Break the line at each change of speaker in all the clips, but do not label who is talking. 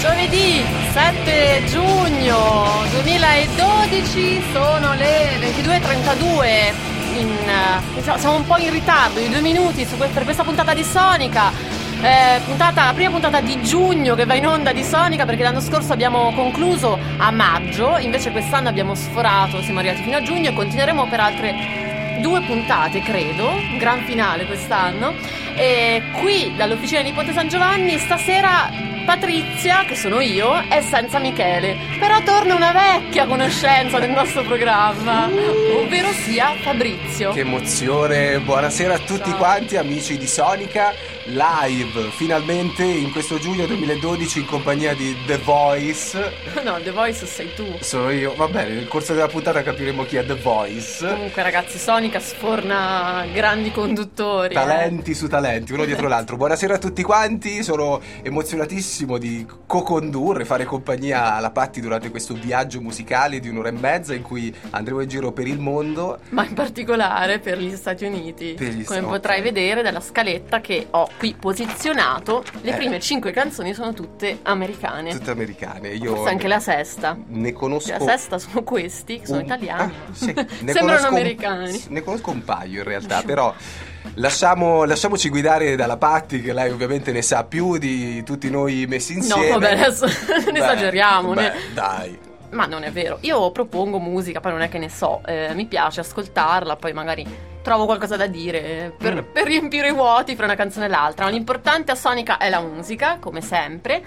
Giovedì 7 giugno 2012, sono le 22:32. Siamo un po' in ritardo di 2 minuti per questa puntata di Sonica. La prima puntata di giugno che va in onda di Sonica, perché l'anno scorso abbiamo concluso a maggio, invece quest'anno abbiamo sforato, siamo arrivati fino a giugno e continueremo per altre 2 puntate, credo, un gran finale quest'anno. E qui dall'officina di Ponte San Giovanni stasera Patrizia, che sono io, è senza Michele, però torna una vecchia conoscenza del nostro programma, ovvero sia Fabrizio.
Che emozione, buonasera a tutti quanti amici di Sonica, live finalmente in questo giugno 2012 in compagnia di The Voice.
No, The Voice sei tu.
Sono io, va bene, nel corso della puntata capiremo chi è The Voice.
Comunque ragazzi, Sonica sforna grandi conduttori.
Talenti su talenti, uno dietro l'altro. Buonasera a tutti quanti, sono emozionatissimo di co-condurre, fare compagnia alla Patti durante questo viaggio musicale di 1 ora e mezza in cui andremo in giro per il mondo,
ma in particolare per gli Stati Uniti. Come potrai vedere dalla scaletta che ho qui posizionato, le prime 5 canzoni sono tutte americane.
Tutte americane. Io
forse anche la sesta.
Ne conosco.
La sesta sono questi, che sono italiani.
Sì.
Sembrano americani.
Ne conosco un paio in realtà, però lasciamoci guidare dalla Patti, che lei ovviamente ne sa più di tutti noi messi insieme.
No, vabbè, adesso ne esageriamo.
Dai.
Ma non è vero, io propongo musica, poi non è che ne so, mi piace ascoltarla, poi magari trovo qualcosa da dire per riempire i vuoti fra una canzone e l'altra. Ma l'importante a Sonica è la musica, come sempre.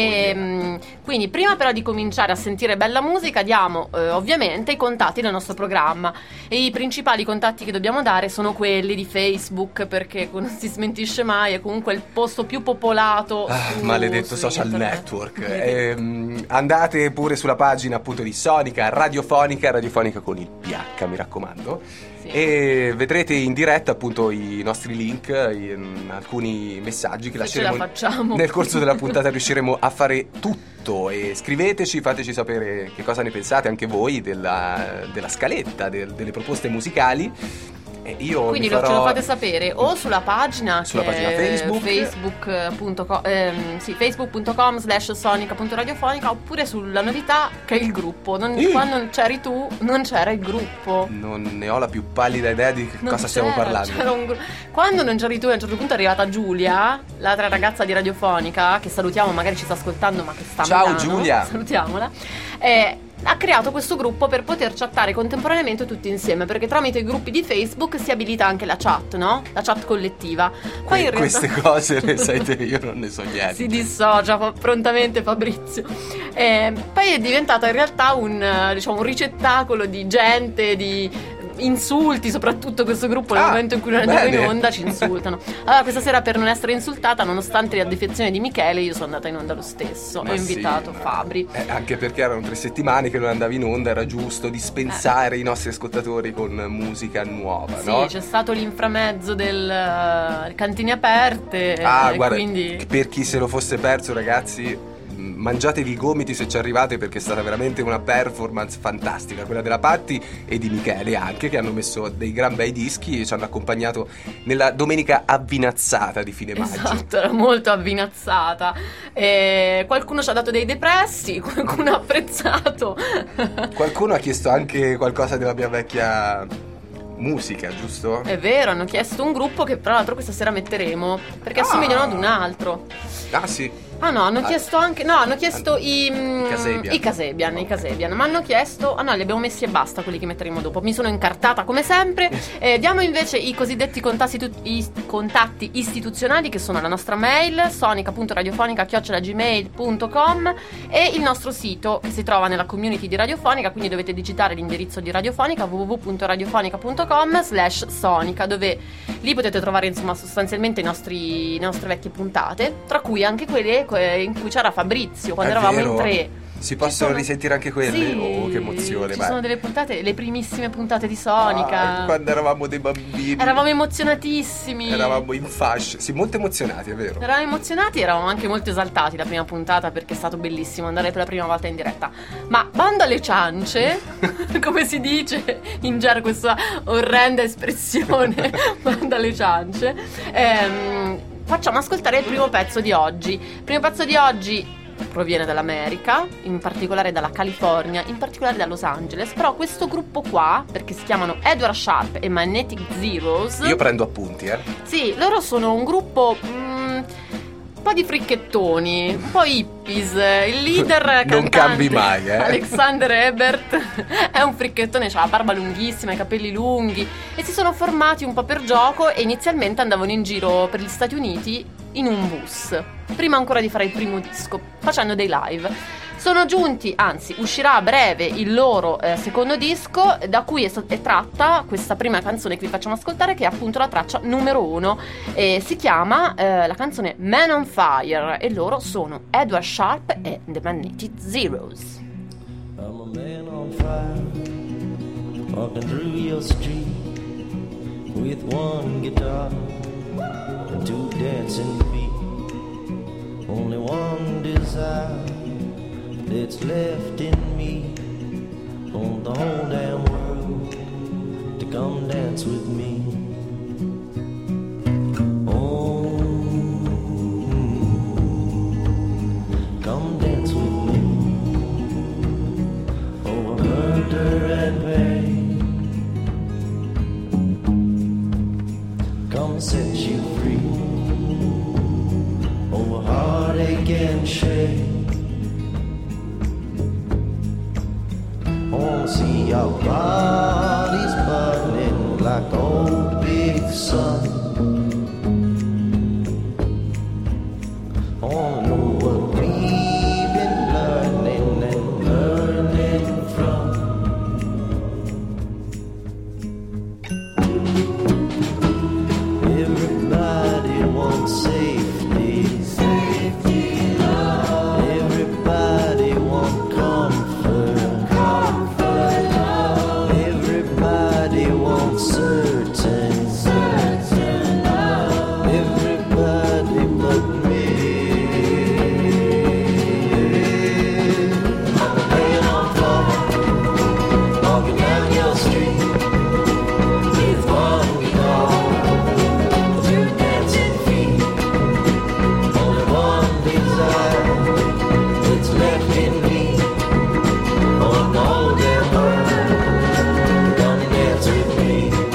E quindi prima però di cominciare a sentire bella musica diamo ovviamente i contatti del nostro programma. E i principali contatti che dobbiamo dare sono quelli di Facebook, perché non si smentisce mai, è comunque il posto più popolato
maledetto social
internet.
Network. Andate pure sulla pagina appunto di Sonica, radiofonica con il PH, mi raccomando. Sì. E vedrete in diretta appunto i nostri link in alcuni messaggi che lasceremo nel corso della puntata. Riusciremo a fare tutto, e scriveteci, fateci sapere che cosa ne pensate anche voi della scaletta, delle proposte musicali.
Quindi ce lo fate sapere o sulla pagina
Facebook,
facebook.com/sonica.radiofonica, oppure sulla novità che è il gruppo. Quando c'eri tu non c'era il gruppo.
Non ne ho la più pallida idea di cosa stiamo parlando.
Quando non c'eri tu, a un certo punto è arrivata Giulia, l'altra ragazza di Radiofonica, che salutiamo, magari ci sta ascoltando ma che sta a Milano.
Ciao Giulia,
salutiamola. Ha creato questo gruppo per poter chattare contemporaneamente tutti insieme, perché tramite i gruppi di Facebook si abilita anche la chat, no? La chat collettiva. Poi in realtà
queste cose le sai te, io non ne so niente.
Si dissocia prontamente Fabrizio. Poi è diventata in realtà un ricettacolo di gente, di insulti, soprattutto questo gruppo nel momento in cui non andiamo in onda ci insultano. Allora questa sera, per non essere insultata, nonostante la defezione di Michele, io sono andata in onda lo stesso. Ho invitato Fabri,
anche perché erano 3 settimane che non andavi in onda, era giusto dispensare i nostri ascoltatori con musica nuova,
sì,
no?
C'è stato l'inframezzo del cantine aperte,
guarda,
quindi
per chi se lo fosse perso, ragazzi, mangiatevi i gomiti se ci arrivate, perché è stata veramente una performance fantastica quella della Patti e di Michele anche, che hanno messo dei gran bei dischi e ci hanno accompagnato nella domenica avvinazzata di fine maggio.
Esatto, era molto avvinazzata. Qualcuno ci ha dato dei depressi, qualcuno ha apprezzato.
Qualcuno ha chiesto anche qualcosa della mia vecchia musica, giusto?
È vero, hanno chiesto un gruppo che tra l'altro questa sera metteremo, perché assomigliano ad un altro.
Ah sì.
Ah no, hanno chiesto anche. No, hanno chiesto i
Casebian.
I Casebian. Ma hanno chiesto. Ah no, li abbiamo messi e basta, quelli che metteremo dopo. Mi sono incartata come sempre. Diamo invece i cosiddetti contatti istituzionali, che sono la nostra mail, sonica.radiofonica@gmail.com, e il nostro sito, che si trova nella community di Radiofonica. Quindi dovete digitare l'indirizzo di Radiofonica, www.radiofonica.com/sonica, dove lì potete trovare insomma sostanzialmente le nostre vecchie puntate, tra cui anche quelle in cui c'era Fabrizio quando eravamo in 3.
Si possono risentire anche quelle?
Sì,
oh, che emozione!
Ci sono delle puntate, le primissime puntate di Sonica.
Quando eravamo dei bambini.
Eravamo emozionatissimi.
Eravamo in fascia. Sì, molto emozionati, è vero.
Eravamo emozionati, eravamo anche molto esaltati la prima puntata, perché è stato bellissimo andare per la prima volta in diretta. Ma bando alle ciance, come si dice in gergo, questa orrenda espressione, bando alle ciance, facciamo ascoltare il primo pezzo di oggi. Il primo pezzo di oggi, proviene dall'America, in particolare dalla California, in particolare da Los Angeles, però questo gruppo qua, perché si chiamano Edward Sharpe e Magnetic Zeros.
Io prendo appunti,
Sì, loro sono un gruppo un po' di fricchettoni, un po' hippies. Il leader cantante
non cambi mai,
Alexander Ebert è un fricchettone, ha la barba lunghissima, i capelli lunghi, e si sono formati un po' per gioco e inizialmente andavano in giro per gli Stati Uniti in un bus, prima ancora di fare il primo disco, facendo dei live. Sono giunti, anzi uscirà a breve il loro secondo disco, da cui è tratta questa prima canzone che vi facciamo ascoltare, che è appunto la traccia numero 1, si chiama la canzone Man on Fire, e loro sono Edward Sharpe e The Magnetic Zeros.
I'm a man on fire, walking through your street with one guitar and two dancing feet. Only one desire that's left in me, on the whole damn world to come dance with me. Oh, come dance with me. Oh, murder and pain, come set you free. Over heartache and shame, see our bodies burning like old big sun. Oh, know what we've been learning and learning from. Everybody wants safety, safety, love. Everybody wants comfort. Certain, certain love. Everybody but me. I'm laying on floor, walking down your street with one guitar, two dancing feet. Only one desire that's left in me. Oh, the whole damn world, come dance with me.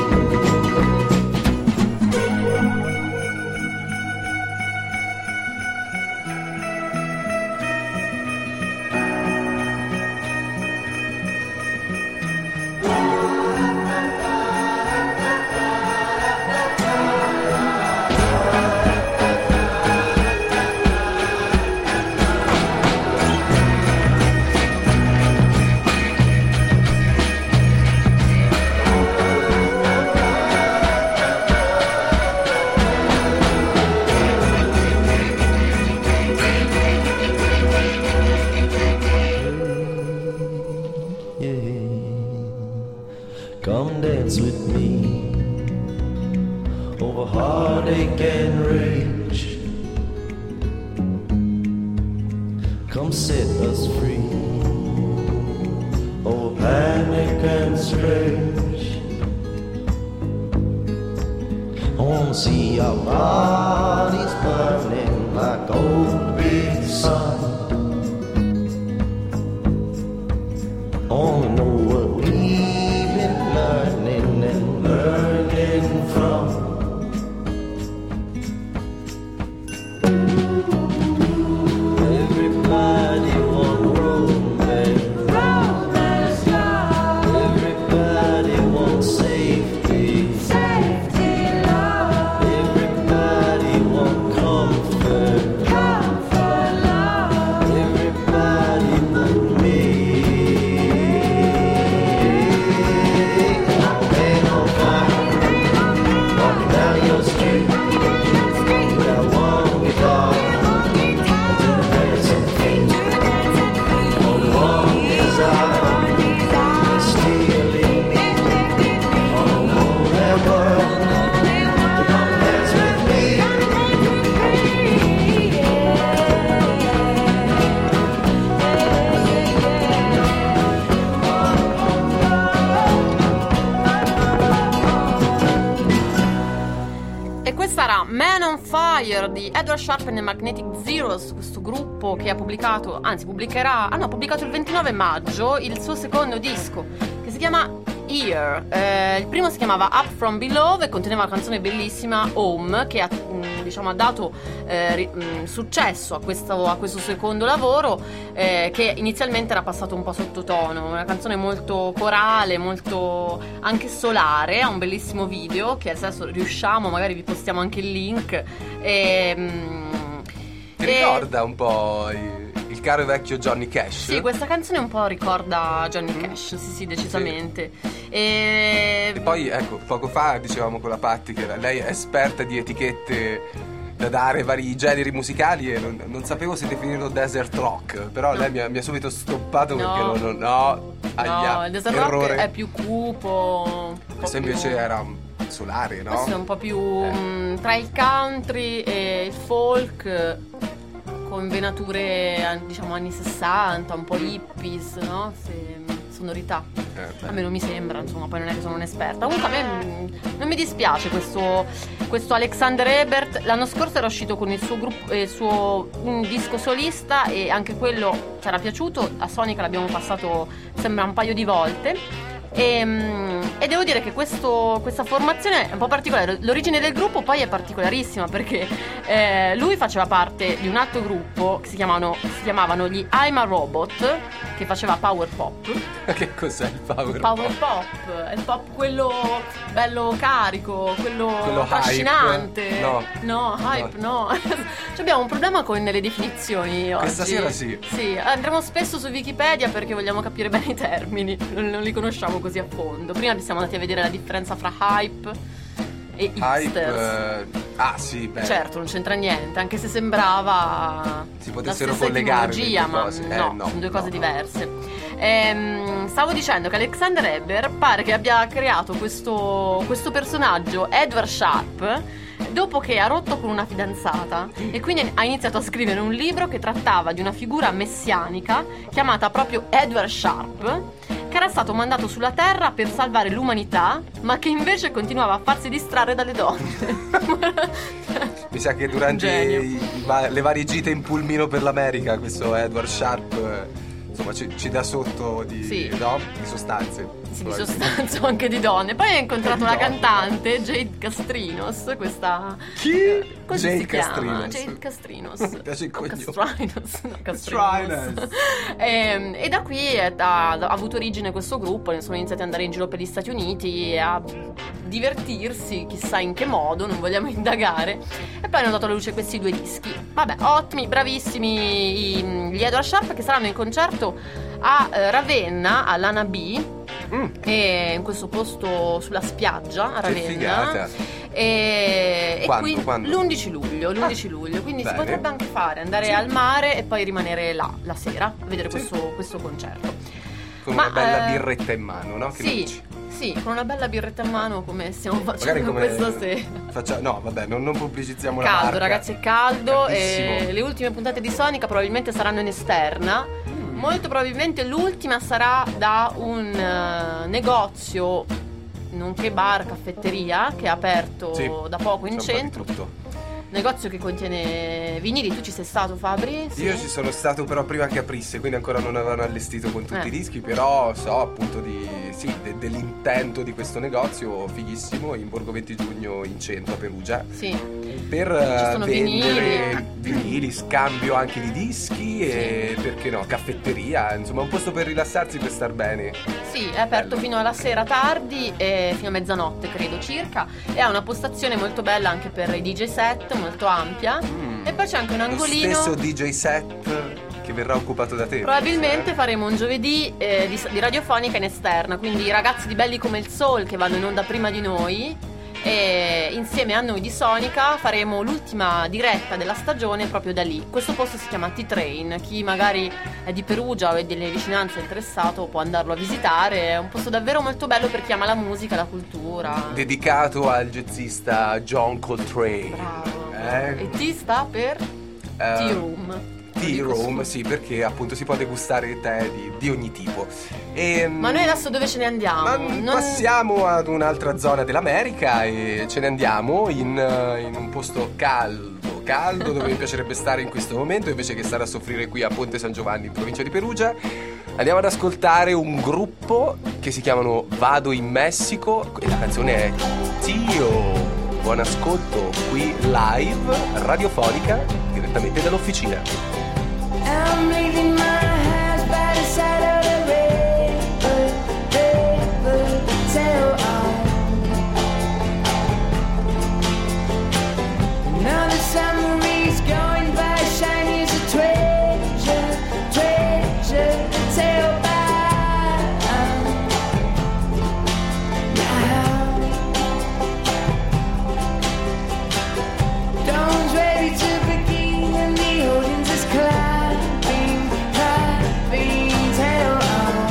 Come dance with me over heartache and rage. Come set us free over panic and strange. I wanna see our bodies burning like old big sun. I wanna know what we've been learning and learning from. Everybody want romance, romance, love. Everybody wants safety, safety, love. Everybody want comfort, comfort, love.
Fire di Edward Sharpe and the Magnetic Zeros, questo gruppo che ha pubblicato, anzi pubblicherà, ha pubblicato il 29 maggio il suo secondo disco, che si chiama Here. Il primo si chiamava Up From Below e conteneva una canzone bellissima, Home, che ha dato successo a questo secondo lavoro, che inizialmente era passato un po' sottotono. Una canzone molto corale, molto anche solare, ha un bellissimo video che adesso riusciamo, magari vi postiamo anche il link.
Ti ricorda un po' il caro vecchio Johnny Cash?
Sì, questa canzone un po' ricorda Johnny Cash, sì, decisamente.
Sì. E poi, ecco, poco fa dicevamo con la Patti che lei è esperta di etichette da dare vari generi musicali e non sapevo se definirlo desert rock, però lei mi ha subito stoppato perché
il desert rock è più cupo.
Questo invece era solare, no?
Questo è un po' più tra il country e il folk, con venature anni 60, un po' hippies, no? Sonorità. A me non mi sembra, insomma, poi non è che sono un'esperta. Comunque a me non mi dispiace questo Alexander Ebert. L'anno scorso era uscito con il suo gruppo, un disco solista, e anche quello ci era piaciuto. A Sonica l'abbiamo passato, sembra, un paio di volte. E devo dire che questa formazione è un po' particolare. L'origine del gruppo poi è particolarissima, perché lui faceva parte di un altro gruppo che si chiamavano gli I'm a Robot, che faceva power pop.
Che cos'è il power
pop?
Power
pop è il pop quello bello carico, quello affascinante.
Hype.
No, hype no. Abbiamo un problema con le definizioni oggi.
Questa sera sì.
Sì, andremo spesso su Wikipedia perché vogliamo capire bene i termini, non li conosciamo così a fondo. Prima siamo andati a vedere la differenza fra hype e hipsters.
Sì, beh.
Certo, non c'entra niente, anche se sembrava
si potessero
la stessa
collegare
etimologia, ma no, sono due cose diverse. Stavo dicendo che Alexander Ebert pare che abbia creato questo personaggio, Edward Sharpe, dopo che ha rotto con una fidanzata, e quindi ha iniziato a scrivere un libro che trattava di una figura messianica chiamata proprio Edward Sharpe, che era stato mandato sulla Terra per salvare l'umanità, ma che invece continuava a farsi distrarre dalle donne.
Mi sa che durante le varie gite in pulmino per l'America questo Edward Sharpe insomma ci dà sotto di sostanze.
Sì, di sostanza o anche di donne. Poi ho incontrato la cantante Jade Castrinos, questa...
Chi?
Così
Jade
si
Castrinos.
chiama Jade Castrinos.
Mi piace il cognome.
Castrinos. E da qui ha avuto origine questo gruppo. Sono iniziati ad andare in giro per gli Stati Uniti a divertirsi, chissà in che modo, non vogliamo indagare. E poi hanno dato alla luce questi 2 dischi. Vabbè, ottimi, bravissimi gli Edward Sharpe, che saranno in concerto a Ravenna, all'Ana B, e in questo posto sulla spiaggia a Ravenna.
Che figata.
E
Quando?
l'11 luglio, quindi
bene.
si potrebbe anche andare al mare e poi rimanere là la sera a vedere questo concerto.
Con una bella birretta in mano, no? Che dici?
Sì, con una bella birretta in mano, come stiamo facendo questa sera.
No, vabbè, non pubblicizziamo la
marca.
Caldo,
Ragazzi, è caldo.
Caldissimo.
E le ultime puntate di Sonica probabilmente saranno in esterna. Molto probabilmente l'ultima sarà da un negozio, nonché bar, caffetteria, che è aperto da poco in centro. Negozio che contiene vinili. Tu ci sei stato, Fabri? Sì?
Io ci sono stato però prima che aprisse, quindi ancora non avevano allestito con tutti i dischi, però so appunto dell'intento di questo negozio fighissimo in Borgo 20 Giugno in centro a Perugia.
Sì.
Per vendere vinili, scambio anche di dischi e perché no, caffetteria, insomma un posto per rilassarsi, per star bene.
Sì, è aperto fino alla sera tardi, fino a mezzanotte credo circa, e ha una postazione molto bella anche per i DJ set, molto ampia. E poi c'è anche un angolino.
Lo stesso DJ set che verrà occupato da te.
Probabilmente faremo un giovedì di radiofonica in esterna, quindi i ragazzi di Belli come il Soul, che vanno in onda prima di noi, e insieme a noi di Sonica faremo l'ultima diretta della stagione proprio da lì. Questo posto si chiama T-Train. Chi magari è di Perugia o è delle vicinanze interessato può andarlo a visitare. È un posto davvero molto bello per chi ama la musica, la cultura.
Dedicato al jazzista John Coltrane.
Bravo. E T sta per Tea Room.
Tea Room, sì, perché appunto si può degustare tè di ogni tipo.
Ma noi adesso dove ce ne andiamo?
Passiamo ad un'altra zona dell'America e ce ne andiamo in un posto caldo, caldo, dove mi piacerebbe stare in questo momento, invece che stare a soffrire qui a Ponte San Giovanni, in provincia di Perugia. Andiamo ad ascoltare un gruppo che si chiamano Vado in Messico e la canzone è Tio. Buon ascolto qui live, radiofonica, direttamente dall'officina.
I'm leaving my house by the side of the river, sail on. Now the submarine's going by, shiny as a treasure, sail by. Now dawn's ready to begin and the audience is clapping, tail on.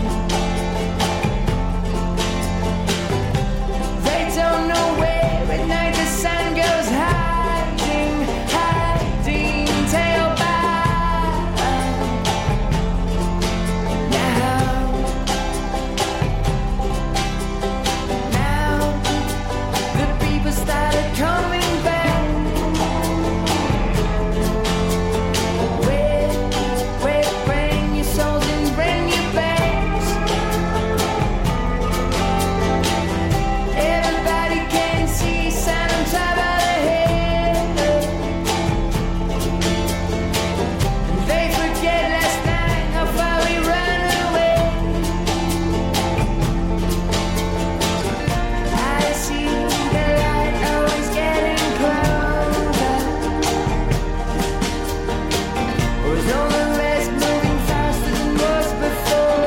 They don't know where at night the sun goes hiding, tail by. Now the people started coming back. Bring your souls and bring your bags. Everybody can see sun on top of the hill. They forget last night how far we ran away. I see the light always getting closer. Was all the rest moving faster than was before?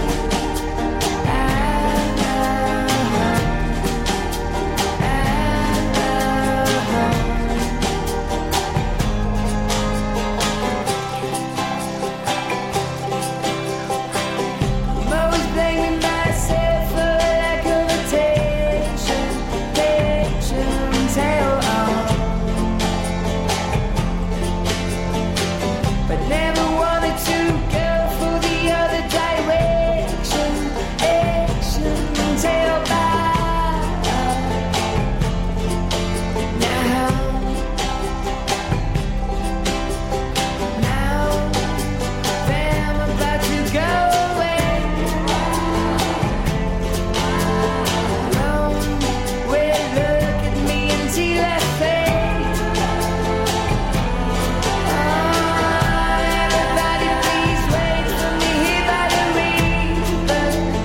I'm always blaming myself for lack of attention, tail on. But never wanted to go for the other direction, tail by. Now, then I'm about to go away. Don't wait, look at me until I fade. Everybody please wait for me here by the river.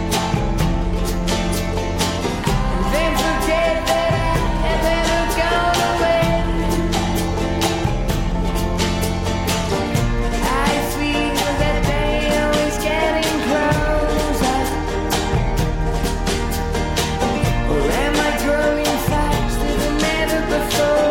And then forget that I have ever gone away. I feel that they always getting closer. Or am I growing faster than ever before?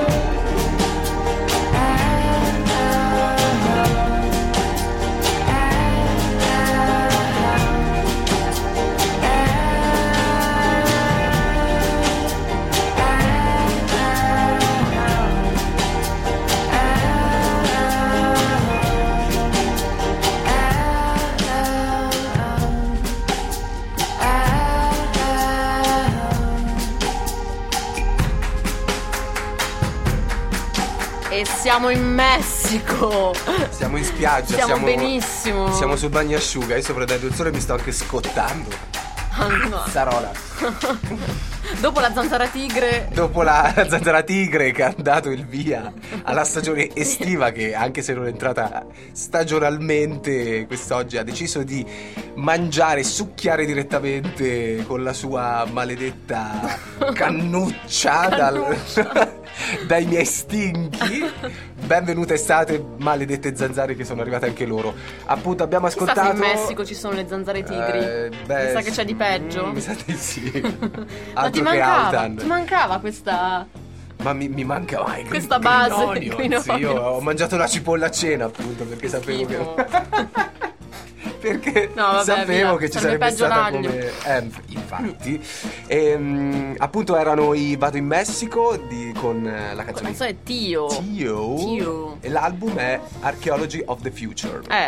E siamo in Messico.
Siamo in spiaggia,
Stiamo benissimo.
Siamo sul bagnasciuga, io sto prendendo il sole e mi sto anche scottando.
Ah, no.
Zarola.
Dopo la zanzara tigre.
Dopo la zanzara tigre che ha dato il via alla stagione estiva, che anche se non è entrata stagionalmente, quest'oggi ha deciso di mangiare, succhiare direttamente con la sua maledetta cannuccia dai miei stinchi. Benvenuta estate, maledette zanzare che sono arrivate anche loro. Appunto abbiamo ascoltato.
Chissà se in Messico ci sono le zanzare tigri. Mi sa che c'è di peggio.
Mi sa di sì.
Ma ti mancava questa.
Ma mi manca mai
questa base
Green Onions. Io ho mangiato la cipolla a cena, appunto, perché sapevo che perché
no, vabbè,
sapevo che ci sarebbe stata
l'aglio.
come infatti. Appunto erano i Vado in Messico con la canzone.
La canzone è Tio.
E l'album è Archaeology of the Future.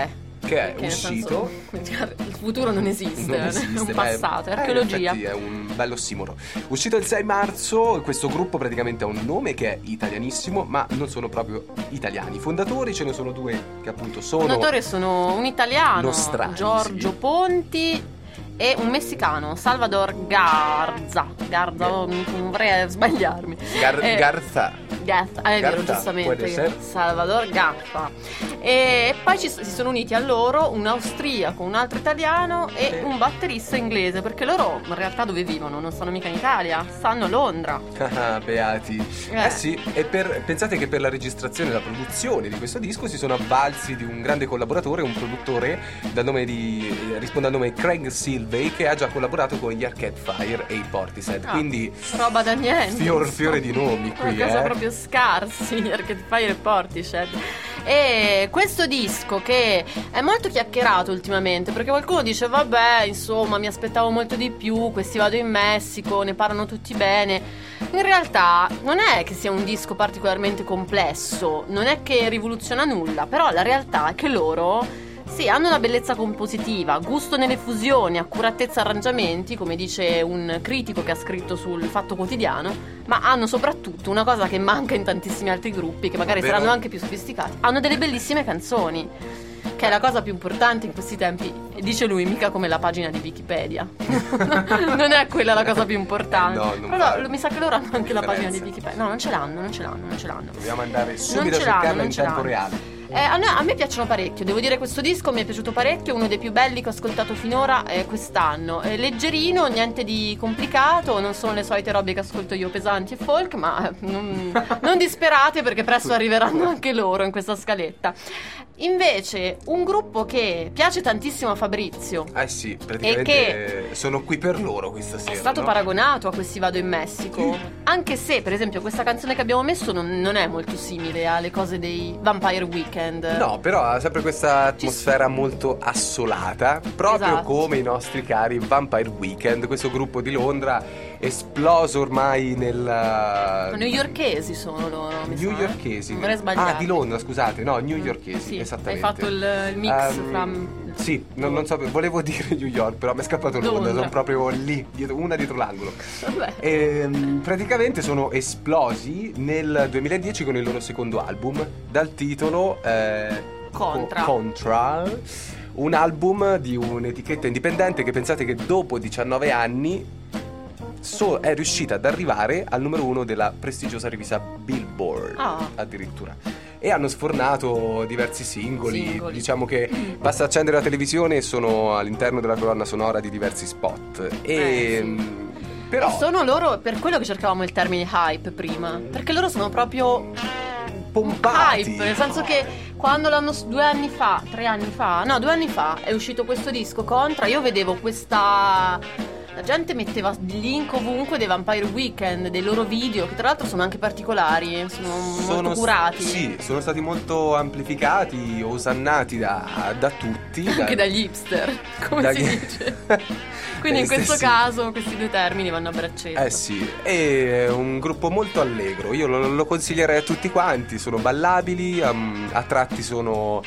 che è
nel
uscito.
senso, il futuro non esiste,
Non esiste,
è un
ma
passato, è
in
archeologia.
effetti è un bello ossimoro. Uscito il 6 marzo, questo gruppo praticamente ha un nome che è italianissimo, ma non sono proprio italiani. I fondatori ce ne sono due che appunto sono...
I fondatori sono un italiano,
nostrani,
Giorgio
sì.
Ponti, e un messicano, Salvador Garza, non vorrei sbagliarmi.
Garza.
Garza, è vero,
Garza,
giustamente,
può essere.
Salvador Garza. E poi si sono uniti a loro un austriaco, un altro italiano e un batterista inglese, perché loro in realtà dove vivono? Non stanno mica in Italia, stanno a Londra.
Ah, beati. Sì, e pensate che per la registrazione e la produzione di questo disco si sono avvalsi di un grande collaboratore, un produttore risponde al nome Craig Silvey, che ha già collaborato con gli Arcade Fire e i Portishead. Quindi
roba da niente.
fiore di nomi qui,
una cosa proprio scarsi, Arcade Fire e Portishead. E questo disco che è molto chiacchierato ultimamente, perché qualcuno dice vabbè, insomma, mi aspettavo molto di più, questi Vado in Messico, ne parlano tutti bene. In realtà non è che sia un disco particolarmente complesso, non è che rivoluziona nulla, però la realtà è che loro sì, hanno una bellezza compositiva, gusto nelle fusioni, accuratezza arrangiamenti, come dice un critico che ha scritto sul Fatto Quotidiano, ma hanno soprattutto una cosa che manca in tantissimi altri gruppi, che magari saranno anche più sofisticati. Hanno delle bellissime canzoni, che è la cosa più importante in questi tempi, dice lui, mica come la pagina di Wikipedia. Non è quella la cosa più importante. Però mi sa che loro hanno anche la pagina di Wikipedia. No, non ce l'hanno.
Dobbiamo andare subito a cercarla in tempo reale.
A me piacciono parecchio, devo dire, questo disco mi è piaciuto parecchio, è uno dei più belli che ho ascoltato finora quest'anno. È leggerino, niente di complicato, non sono le solite robe che ascolto io, pesanti e folk, ma non disperate, perché presto arriveranno anche loro in questa scaletta. Invece un gruppo che piace tantissimo a Fabrizio,
sì, praticamente sono qui per loro questa sera.
È stato paragonato a questi Vado in Messico, anche se per esempio questa canzone che abbiamo messo non è molto simile alle cose dei Vampire Weekend.
No, però ha sempre questa atmosfera molto assolata, proprio come i nostri cari Vampire Weekend, questo gruppo di Londra esploso ormai
newyorkesi sono loro,
newyorkesi.
Non vorrei sbagliare.
Di Londra, scusate, no, newyorkesi,
sì,
esattamente.
Hai fatto il mix fra...
Sì, non so, volevo dire New York, però mi è scappato Londra, sono proprio lì, una dietro l'angolo. E, praticamente sono esplosi nel 2010 con il loro secondo album, dal titolo Contra, un album di un'etichetta indipendente che, pensate che dopo 19 anni è riuscita ad arrivare al numero 1 della prestigiosa rivista Billboard, addirittura. E hanno sfornato diversi singoli. Diciamo che basta accendere la televisione e sono all'interno della colonna sonora di diversi spot. Però
sono loro, per quello che cercavamo il termine hype prima, perché loro sono proprio
pompati,
hype, nel senso che quando 2 anni fa è uscito questo disco Contra, io vedevo la gente metteva link ovunque dei Vampire Weekend, dei loro video, che tra l'altro sono anche particolari, sono molto curati.
Sì, sono stati molto amplificati, osannati da tutti.
Anche dagli hipster, come si dice. Quindi in questo caso questi due termini vanno a braccetto.
Sì, è un gruppo molto allegro, io lo consiglierei a tutti quanti, sono ballabili, a tratti sono...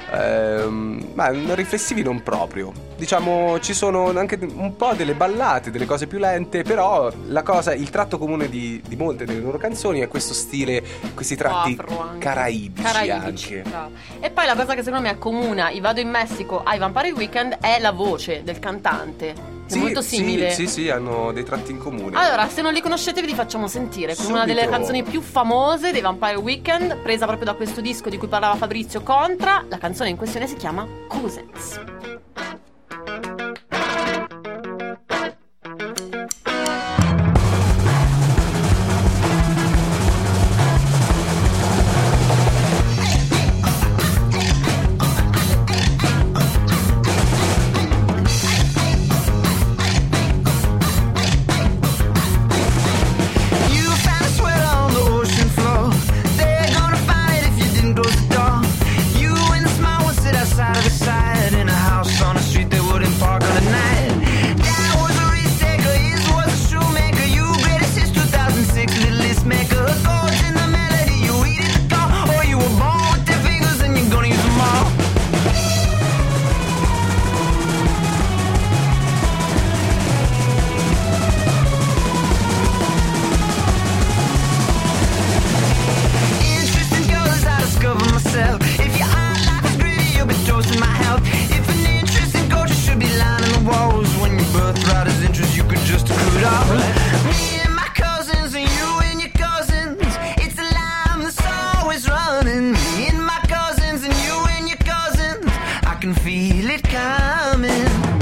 ma riflessivi non proprio, diciamo, ci sono anche un po' delle ballate, delle cose più lente, però il tratto comune di molte delle loro canzoni è questo stile, questi tratti caraibici anche.
E poi la cosa che secondo me accomuna i Vado in Messico ai Vampire Weekend è la voce del cantante. È molto simile.
Sì, hanno dei tratti in comune.
Allora, se non li conoscete vi facciamo sentire con una delle canzoni più famose dei Vampire Weekend, presa proprio da questo disco di cui parlava Fabrizio, Contra. La canzone in questione si chiama Cousins.
Side in a house can feel it coming.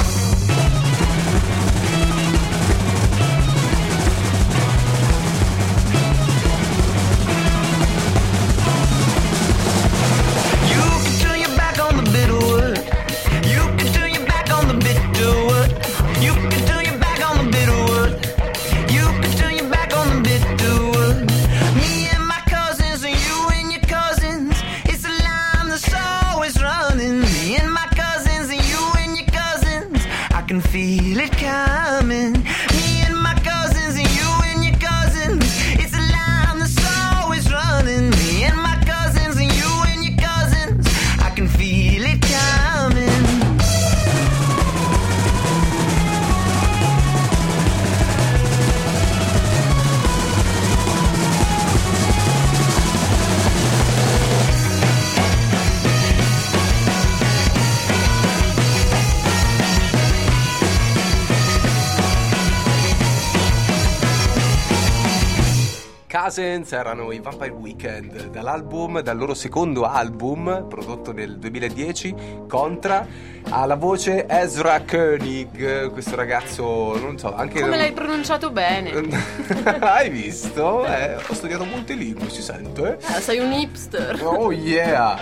Feel it coming. Me and my cousins and you and your cousins. It's a line that's always running. Me and my cousins and you and your cousins. I can feel it coming.
Cousins erano i Vampire Weekend, dal loro secondo album prodotto nel 2010, Contra. Ha la voce Ezra Koenig, questo ragazzo, non so, anche...
Come l'hai pronunciato bene.
Hai visto? Ho studiato molte lingue, si sente?
Sei un hipster.
Oh yeah!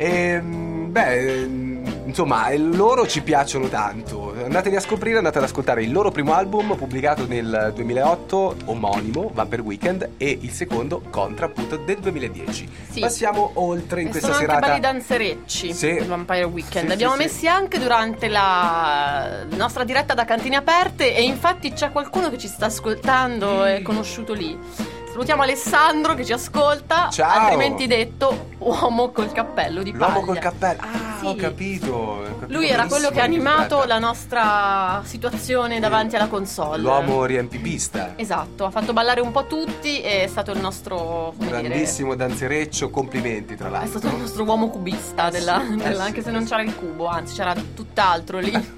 Insomma, loro ci piacciono tanto. Andateli a scoprire, andate ad ascoltare il loro primo album pubblicato nel 2008, omonimo, Vampire Weekend, e il secondo, Contra, appunto, del 2010.
Sì.
Passiamo oltre in questa
sono
serata.
Sono anche belli danzerecci,
sì.
Il Vampire Weekend.
Sì,
Abbiamo
sì,
messi anche durante la nostra diretta da Cantine Aperte, e infatti c'è qualcuno che ci sta ascoltando, è conosciuto lì. Salutiamo Alessandro che ci ascolta.
Ciao.
Altrimenti detto uomo col cappello di paglia.
L'uomo col cappello. Ah,
sì.
Ho capito.
Lui era quello che ha animato la nostra situazione davanti alla console.
L'uomo riempipista.
Esatto, ha fatto ballare un po' tutti. È stato il nostro, come
grandissimo danzereccio, complimenti tra l'altro.
È stato il nostro uomo cubista anche se non c'era il cubo, anzi c'era tutt'altro lì.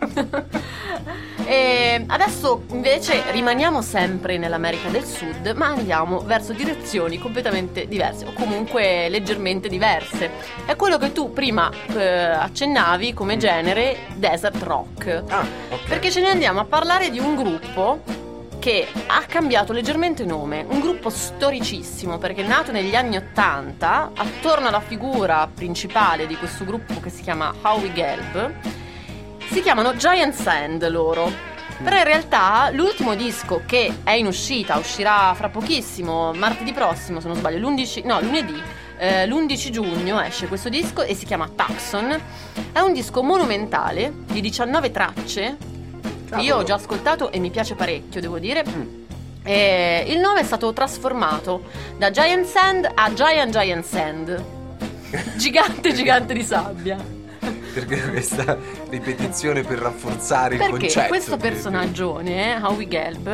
E adesso invece rimaniamo sempre nell'America del Sud, ma andiamo verso direzioni completamente diverse, o comunque leggermente diverse. È quello che tu prima accennavi come genere desert rock.
Okay.
Perché ce ne andiamo a parlare di un gruppo che ha cambiato leggermente nome, un gruppo storicissimo, perché è nato negli anni '80 attorno alla figura principale di questo gruppo che si chiama Howie Gelb. Si chiamano Giant Sand loro. Però in realtà l'ultimo disco che è in uscita, uscirà fra pochissimo, martedì prossimo se non sbaglio, lunedì, l'11 giugno esce questo disco e si chiama Tucson. È un disco monumentale di 19 tracce.
Cavolo.
Io ho già ascoltato e mi piace parecchio, devo dire. Il nome è stato trasformato da Giant Sand a Giant Sand. Gigante di sabbia.
Perché questa ripetizione per rafforzare il concetto.
Perché questo personaggione, Howie Gelb,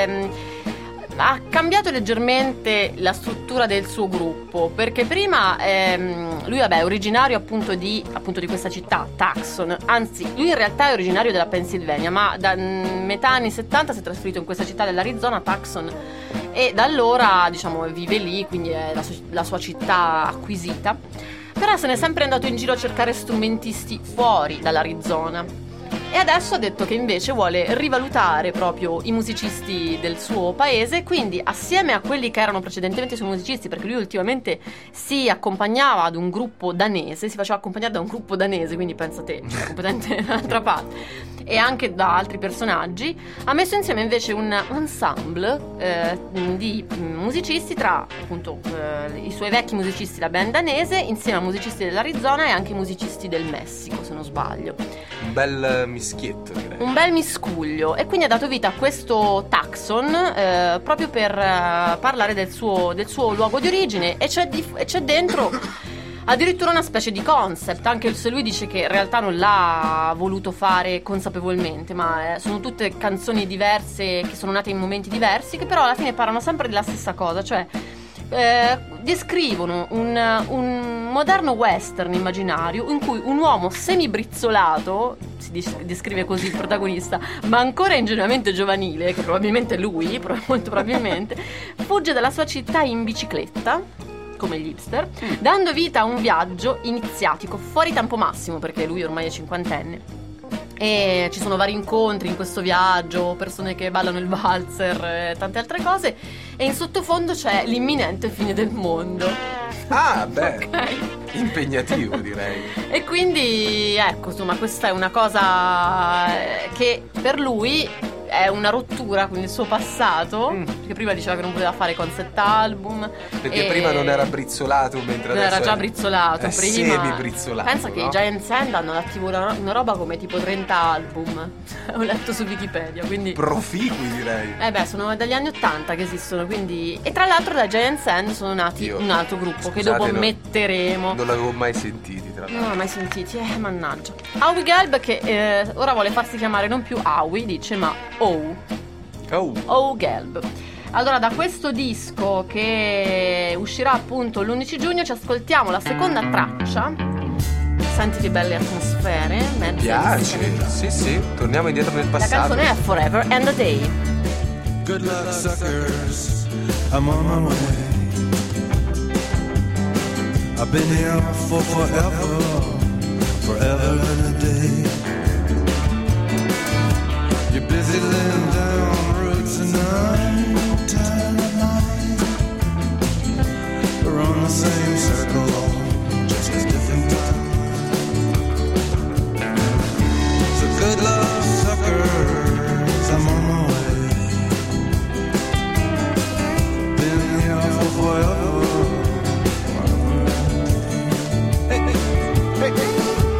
ha cambiato leggermente la struttura del suo gruppo, perché prima lui è originario appunto di questa città, Tucson. Anzi, lui in realtà è originario della Pennsylvania, ma da metà anni 70 si è trasferito in questa città dell'Arizona, Tucson, e da allora vive lì, quindi è la sua città acquisita. Però se n'è sempre andato in giro a cercare strumentisti fuori dall'Arizona. E adesso ha detto che invece vuole rivalutare proprio i musicisti del suo paese, quindi assieme a quelli che erano precedentemente i suoi musicisti, perché lui ultimamente si accompagnava ad un gruppo danese, si faceva accompagnare da un gruppo danese, quindi pensa te, completamente un'altra parte, e anche da altri personaggi, ha messo insieme invece un ensemble di musicisti tra appunto i suoi vecchi musicisti, la band danese, insieme a musicisti dell'Arizona e anche musicisti del Messico, se non sbaglio.
Un bel mischietto, direi. Un
bel miscuglio. E quindi ha dato vita a questo Tucson proprio per parlare del suo luogo di origine, e c'è dentro addirittura una specie di concept, anche se lui dice che in realtà non l'ha voluto fare consapevolmente, ma sono tutte canzoni diverse che sono nate in momenti diversi, che però alla fine parlano sempre della stessa cosa, cioè descrivono un moderno western immaginario in cui un uomo semibrizzolato, si descrive così il protagonista, ma ancora ingenuamente giovanile, che probabilmente è lui, molto probabilmente, fugge dalla sua città in bicicletta come gli hipster, dando vita a un viaggio iniziatico fuori tempo massimo, perché lui ormai è 50enne. E ci sono vari incontri in questo viaggio, persone che ballano il valzer e tante altre cose, e in sottofondo c'è l'imminente fine del mondo.
Ah, beh,
Ok.
impegnativo direi.
E quindi ecco, insomma, questa è una cosa che per lui è una rottura con il suo passato, perché prima diceva che non poteva fare concept album,
Perché
e
prima non era brizzolato, mentre adesso
era già
è
brizzolato prima.
semi-brizzolato.
Pensa che
no?
i Giants End hanno attivo una roba come tipo 30 album. Ho letto su Wikipedia, quindi
Proficui direi.
sono dagli anni 80 che esistono, quindi. E tra l'altro da Giants End sono nati
Io-
un altro gruppo che
Scusate,
dopo
no-
metteremo.
Non l'avevo mai sentiti, tra l'altro.
Non l'ho mai sentiti, mannaggia. Howie Gelb che ora vuole farsi chiamare non più Howie, dice, ma O Gelb. Allora, da questo disco che uscirà appunto l'11 giugno ci ascoltiamo la seconda traccia. Senti che belle atmosfere. mezze
Piace,
mistiche.
sì, torniamo indietro nel
La
passato.
canzone è Forever and a Day.
Good luck, suckers. I'm on my way. I've been here for forever, forever and a day. You're busy laying down roots and I'm tired of mine. We're on the same circle, just a different time. So good luck, suckers. I'm on my way. Been here for forever. Hey, hey, hey, hey.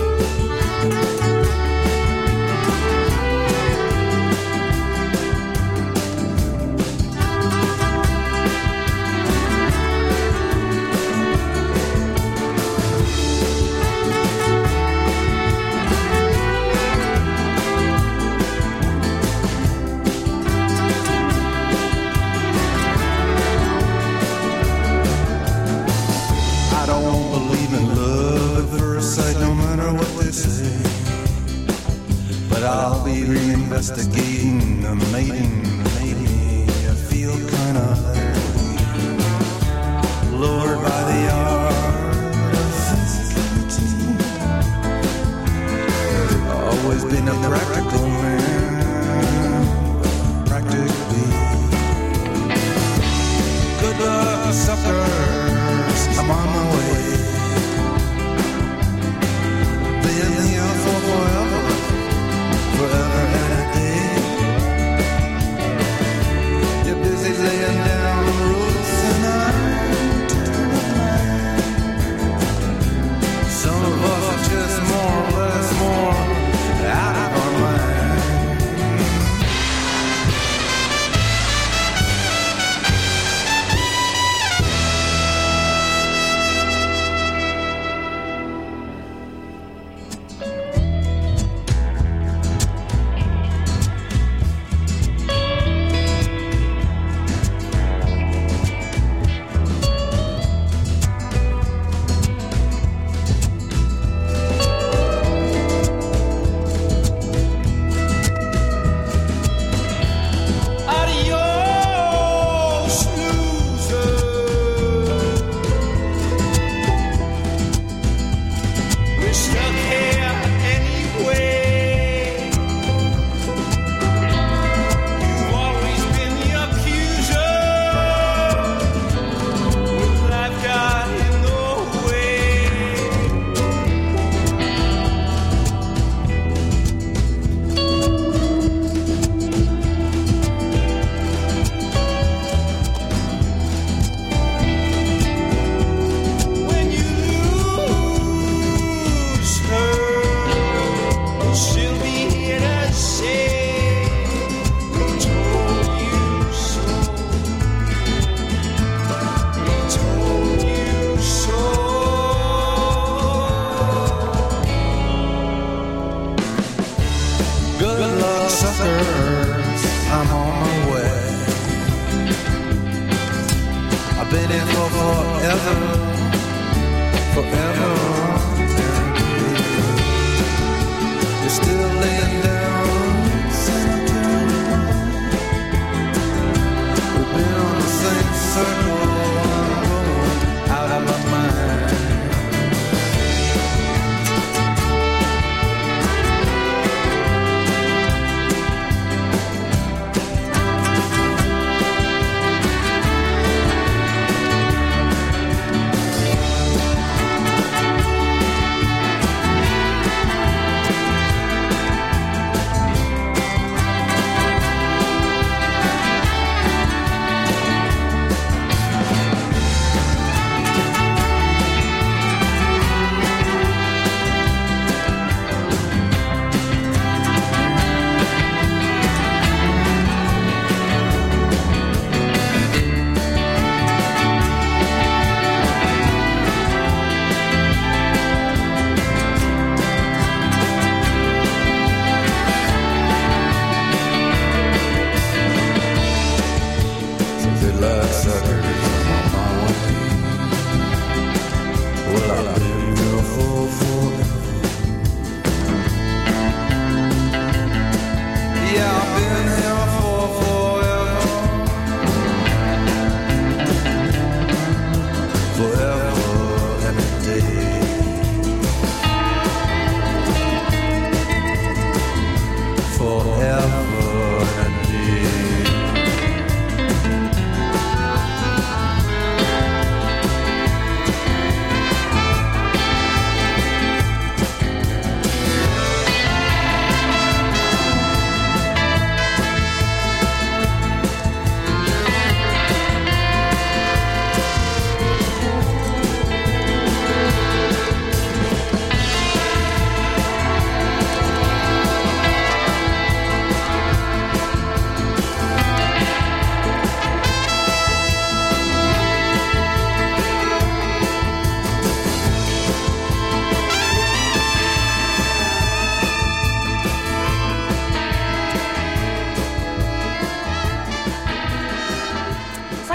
I don't believe in love at first sight, no matter what they say. But I'll be reinvestigating the mating. I feel kinda lured by the art of physicality. Always been a practical man, practically. Good luck, suckers. I'm on my way. Been here for forever, forever and a day. You're busy laying down roots and I'm turning mine. Some of us are just more or less more out of our mind. Adios, loser. We're stuck here anyway. You've always been the accuser when life got in the way. When you lose her, she'll be here to say, "We told you so. We told you so." Good luck, suckers. I'm on my way. I've been here for forever, forever. You're still laying down. We've been on the same circle, out of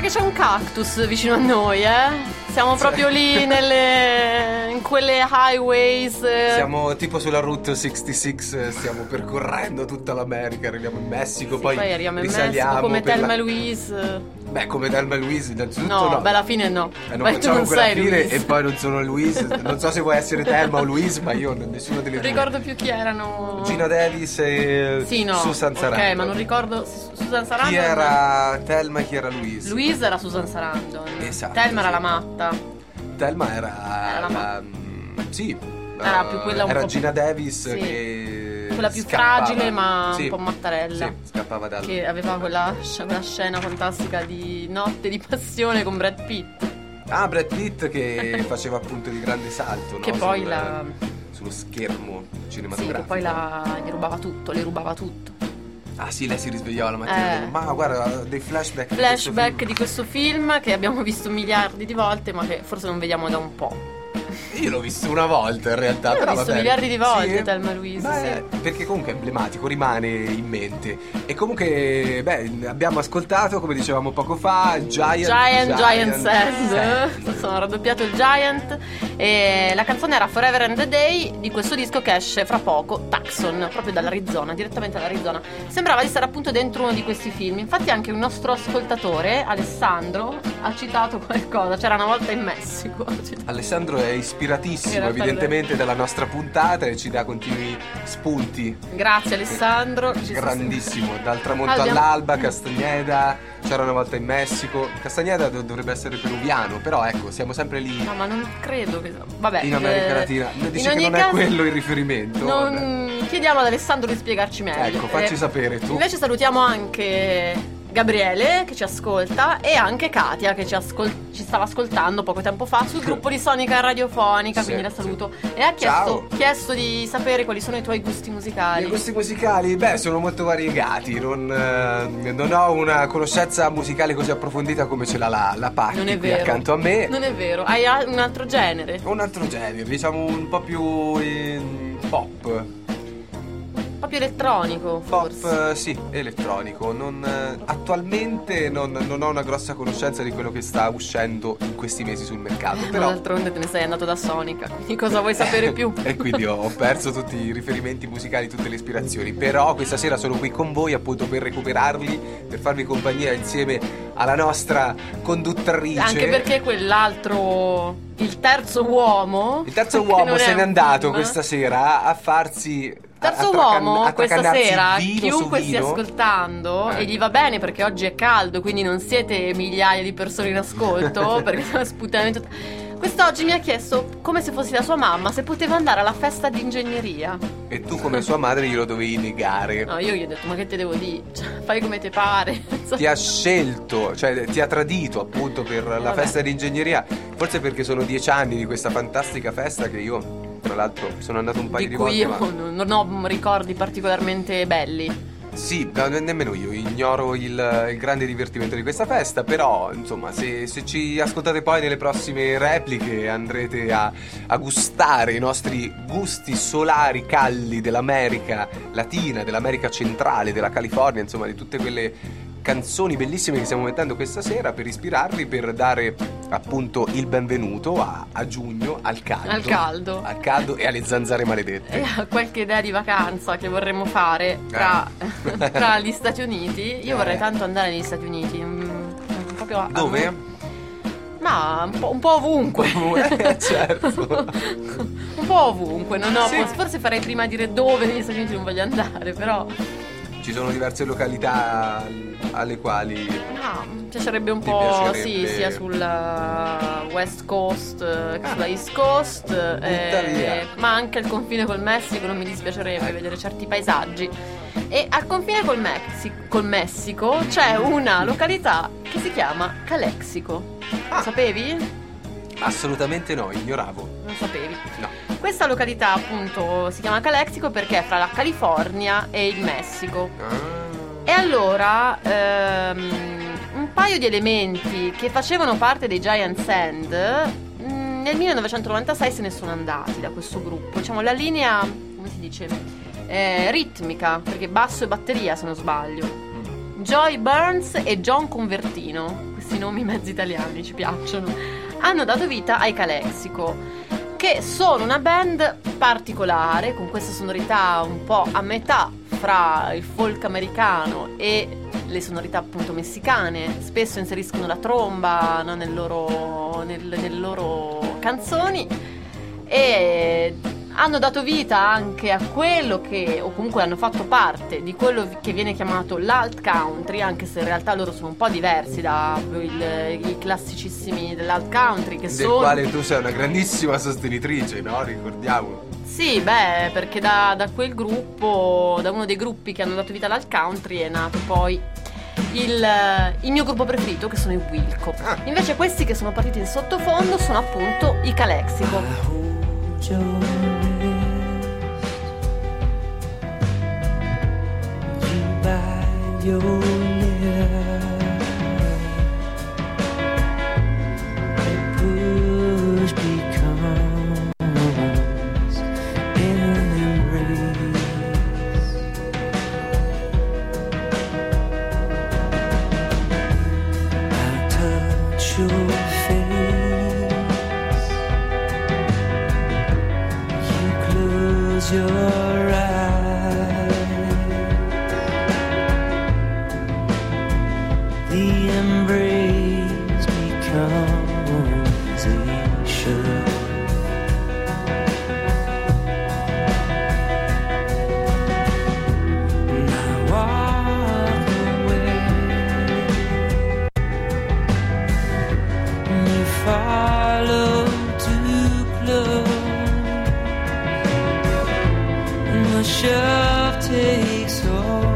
che c'è un cactus vicino a noi, Siamo proprio lì in quelle highways.
Siamo tipo sulla Route 66, stiamo percorrendo tutta l'America, arriviamo in Messico,
Sì,
poi
arriviamo in
risaliamo
Messico come
per
Thelma e Louise.
Beh, come Thelma e Louise, innanzitutto
No,
no.
beh, alla fine no.
Non
Beh, tu
facciamo
non
quella
sei
fine
Louise.
e poi non sono Louise. Non so se vuoi essere Thelma o Louise, ma io nessuna delle
Non
due.
ricordo più chi erano.
Gina Davis e
Sì, no.
Susan Sarandon.
Ok, ma non ricordo Susan Sarandon.
Chi era Thelma e chi era Louise?
Louise era Susan Sarandon.
Esatto,
Thelma era
sì.
la matta.
Thelma era sì,
Era più quella un
era
po'
Gina
più-
Davis
sì.
che
Quella più
scappava.
fragile ma
Sì,
un po' mattarella.
Sì, scappava dal
Che aveva quella scena fantastica di Notte di passione con Brad Pitt.
Ah, Brad Pitt che faceva appunto il grande salto,
Che
no?
poi la-
sullo schermo
Sì,
cinematografico.
che poi gli rubava tutto, le rubava tutto.
Ah sì, lei si risvegliava la mattina.
Eh.
Ma guarda, dei flashback. di
Flashback
questo
di questo film che abbiamo visto miliardi di volte, ma che forse non vediamo da un po'.
film. Io l'ho visto una volta in realtà.
Io l'ho
però
visto
vabbè.
miliardi di volte,
Sì?
Thelma e Louise,
Beh, perché comunque è emblematico, rimane in mente. E comunque, beh, abbiamo ascoltato, come dicevamo poco fa,
Giant Sand. Sono raddoppiato il Giant. E la canzone era Forever and a Day di questo disco che esce fra poco, Tucson, proprio dall'Arizona, direttamente dall'Arizona. Sembrava di stare appunto dentro uno di questi film. Infatti anche un nostro ascoltatore, Alessandro, ha citato qualcosa. C'era una volta in Messico.
Alessandro è ispiratissimo
Era
evidentemente dalla nostra puntata e ci dà continui spunti.
Grazie Alessandro. Ci sta-
Grandissimo, dal tramonto
Abbiamo-
all'alba, Castagneda, c'era una volta in Messico. Castagneda dovrebbe essere peruviano, però ecco, siamo sempre lì
No, ma non credo che. Vabbè.
in America Latina.
in
Dici che
ogni
non
caso,
è quello il riferimento? Vabbè.
Non... Chiediamo ad Alessandro di spiegarci meglio.
Ecco, facci sapere tu.
Invece salutiamo anche Gabriele che ci ascolta e anche Katia che ci stava ascoltando poco tempo fa sul gruppo di Sonica Radiofonica,
Sì,
quindi la
sì.
saluto. E ha
Ciao.
chiesto di sapere quali sono i tuoi gusti musicali.
I gusti musicali, beh, sono molto variegati. Non ho una conoscenza musicale così approfondita come ce l'ha la Pacchi
Non è
qui
vero.
accanto a me.
Non è vero, hai un altro genere.
Un altro genere, diciamo un po' più pop.
Un po' più elettronico, forse.
Pop, sì, elettronico. Attualmente non ho una grossa conoscenza di quello che sta uscendo in questi mesi sul mercato.
Ma
Però
d'altronde te ne sei andato da Sonica, quindi cosa vuoi sapere più?
E quindi ho perso tutti i riferimenti musicali, tutte le ispirazioni. Però questa sera sono qui con voi appunto per recuperarli, per farvi compagnia insieme alla nostra conduttrice.
Anche perché quell'altro, il terzo uomo.
Il terzo
che
uomo
non
se
è
n'è
un
andato
film.
questa sera a farsi.
Terzo
a
uomo questa
tracannarsi
sera,
vino
chiunque
su
stia
vino.
ascoltando e gli va bene perché oggi è caldo, quindi non siete migliaia di persone in ascolto perché sono sputamento. Quest'oggi mi ha chiesto, come se fossi la sua mamma, se poteva andare alla festa di ingegneria.
E tu come sua madre glielo dovevi negare.
No, io gli ho detto, ma che te devo dire? Cioè, fai come te pare.
Ti ha scelto, cioè ti ha tradito appunto per la
Vabbè.
festa di ingegneria. Forse perché sono 10 anni di questa fantastica festa che io, tra l'altro, sono andato un paio
Di
di
cui
volte.
io non ho ricordi particolarmente belli.
Sì, no, nemmeno io ignoro il grande divertimento di questa festa, però insomma se ci ascoltate poi nelle prossime repliche andrete a gustare i nostri gusti solari caldi dell'America Latina, dell'America centrale, della California, insomma di tutte quelle canzoni bellissime che stiamo mettendo questa sera per ispirarvi, per dare appunto il benvenuto a giugno, al caldo e alle zanzare maledette.
E ha qualche idea di vacanza che vorremmo fare tra gli Stati Uniti. Io vorrei tanto andare negli Stati Uniti. Proprio
Dove?
Ma un po' ovunque.
Certo.
Un po' ovunque. Non ho,
Sì.
forse farei prima dire dove negli Stati Uniti non voglio andare, però.
Ci sono diverse località alle quali
Mi piacerebbe un
Ti
po',
piacerebbe?
sì, sia sulla West Coast che sulla East Coast,
via.
ma anche al confine col Messico non mi dispiacerebbe vedere certi paesaggi. E al confine col Messico c'è una località che si chiama Calexico. Lo sapevi?
assolutamente no, ignoravo.
Non sapevi?
No.
Questa località appunto si chiama Calexico perché è fra la California e il Messico. E allora un paio di elementi che facevano parte dei Giant Sand nel 1996 se ne sono andati da questo gruppo. Diciamo la linea, come si dice, ritmica, perché basso e batteria se non sbaglio. Joy Burns e John Convertino, questi nomi mezzi italiani ci piacciono, hanno dato vita ai Calexico, che sono una band particolare, con questa sonorità un po' a metà fra il folk americano e le sonorità appunto messicane. Spesso inseriscono la tromba, no, nelle loro canzoni, e hanno dato vita anche a quello che, o comunque hanno fatto parte di quello che viene chiamato l'alt country, anche se in realtà loro sono un po' diversi i classicissimi dell'alt country, che
del quale tu sei una grandissima sostenitrice, no? Ricordiamo.
Sì, beh, perché da quel gruppo, da uno dei gruppi che hanno dato vita all'alt country, è nato poi il mio gruppo preferito, che sono i Wilco. Invece questi che sono partiti in sottofondo sono appunto i Calexico.
Your push becomes an embrace. I touch your face, you close your eyes. The embrace becomes a shove. And I walk away, and you follow too close, and the shove takes hold.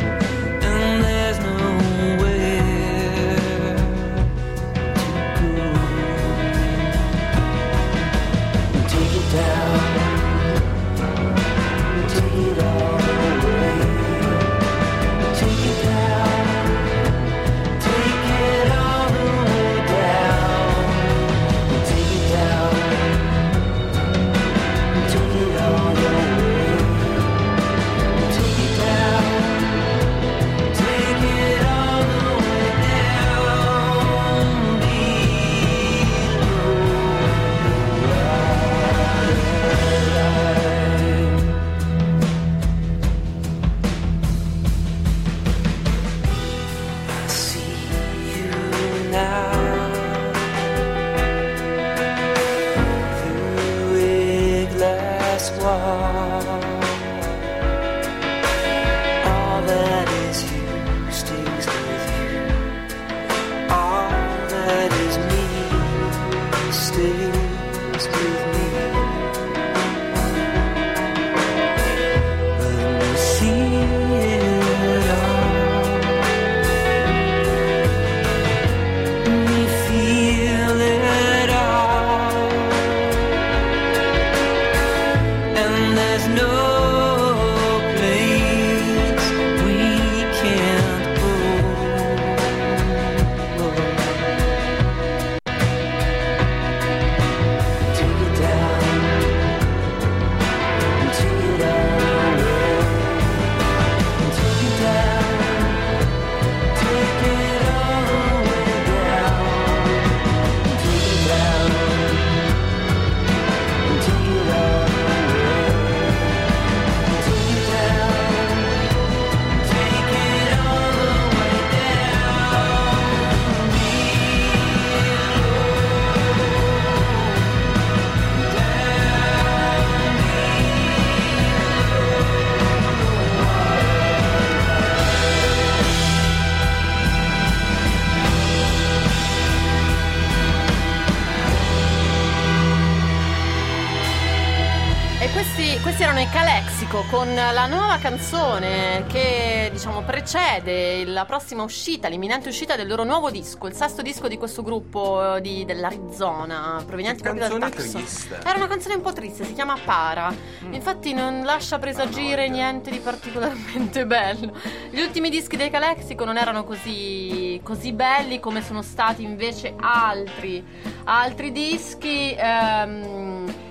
Questi erano i Calexico con la nuova canzone che, diciamo, precede la prossima uscita, l'imminente uscita del loro nuovo disco, il sesto disco di questo gruppo dell'Arizona, proveniente proprio dal Texas.
Triste.
Era una canzone un po' triste, si chiama Para. Infatti non lascia presagire niente di particolarmente bello. Gli ultimi dischi dei Calexico non erano così belli come sono stati invece altri dischi.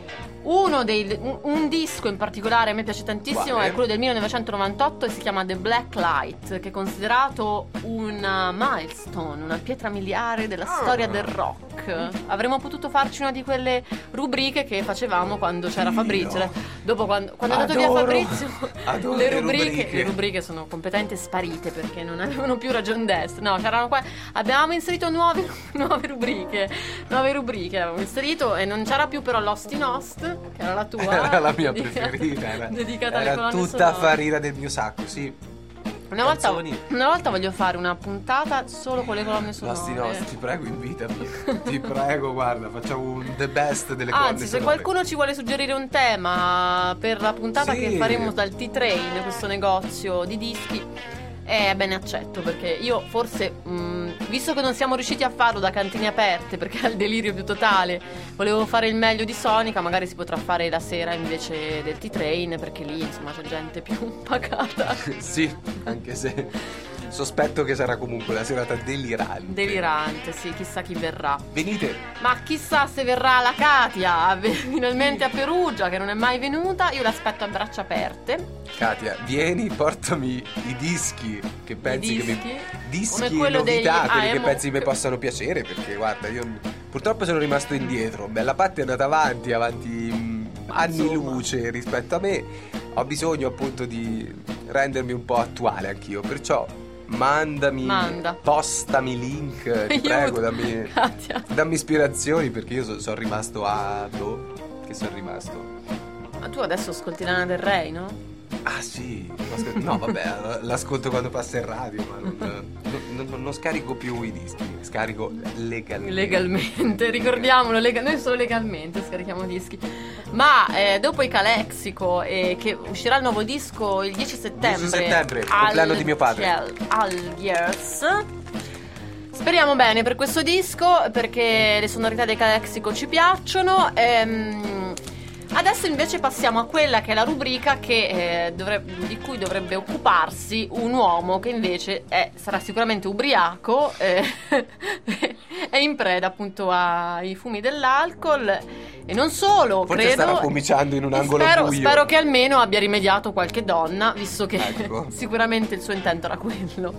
un disco in particolare a me piace tantissimo.
Quale?
È quello del 1998 e si chiama The Black Light, che è considerato una milestone, una pietra miliare della storia del rock. Avremmo potuto farci una di quelle rubriche che facevamo quando c'era Fabrizio. Dopo quando è andato via Fabrizio,
Adoro
le
le
rubriche sono completamente sparite perché non avevano più ragion d'essere. No, c'erano qua. Abbiamo inserito nuove rubriche. Nuove rubriche avevamo inserito e non c'era più però Lost in Host, che era la tua.
Era la mia preferita.
Dedicata alle
Era
colonne
tutta
sonore.
farina del mio sacco, sì.
Una volta
Canzoni.
voglio fare una puntata solo con le colonne sonore.
Lost in Host, ti prego, invitami. Ti prego, guarda, facciamo un the best delle colonne
Anzi, se
sonore.
qualcuno ci vuole suggerire un tema per la puntata
Sì.
che faremo dal T-Train, questo negozio di dischi, bene, accetto, perché io forse, visto che non siamo riusciti a farlo da cantine aperte perché era il delirio più totale, volevo fare il meglio di Sonica, magari si potrà fare la sera invece del T-Train, perché lì insomma c'è gente più pacata.
Sì, anche se sospetto che sarà comunque una serata delirante.
Delirante, sì, chissà chi verrà.
Venite.
Ma chissà se verrà la Katia finalmente a Perugia, che non è mai venuta. Io l'aspetto a braccia aperte.
Katia, vieni, portami i dischi che pensi
dischi?
che mi...
Come
Dischi e
quello
novità,
degli-
quelli che
emo-
pensi mi possano piacere, perché guarda, io purtroppo sono rimasto indietro. Bella Patti è andata avanti anni
insomma.
luce rispetto a me. Ho bisogno appunto di rendermi un po' attuale anch'io, perciò
Manda.
postami link, ti prego,
Katia.
dammi ispirazioni, perché io sono rimasto che sono rimasto.
Ma tu adesso ascolti Lana Del Rey, no?
Ah sì, no vabbè, l'ascolto quando passa in radio, ma non scarico più i dischi, scarico
Legalmente, ricordiamolo, noi solo legalmente scarichiamo dischi. Ma dopo i Calexico, che uscirà il nuovo disco il 10 settembre,
10 settembre, compleanno di mio padre.
Algiers. Speriamo bene per questo disco, perché le sonorità dei Calexico ci piacciono. Adesso invece passiamo a quella che è la rubrica di cui dovrebbe occuparsi un uomo che invece sarà sicuramente ubriaco, è in preda appunto ai fumi dell'alcol e non solo,
Forse
credo.
starà pomiciando in un angolo buio.
Spero che almeno abbia rimediato qualche donna, visto che
Ecco.
sicuramente il suo intento era quello.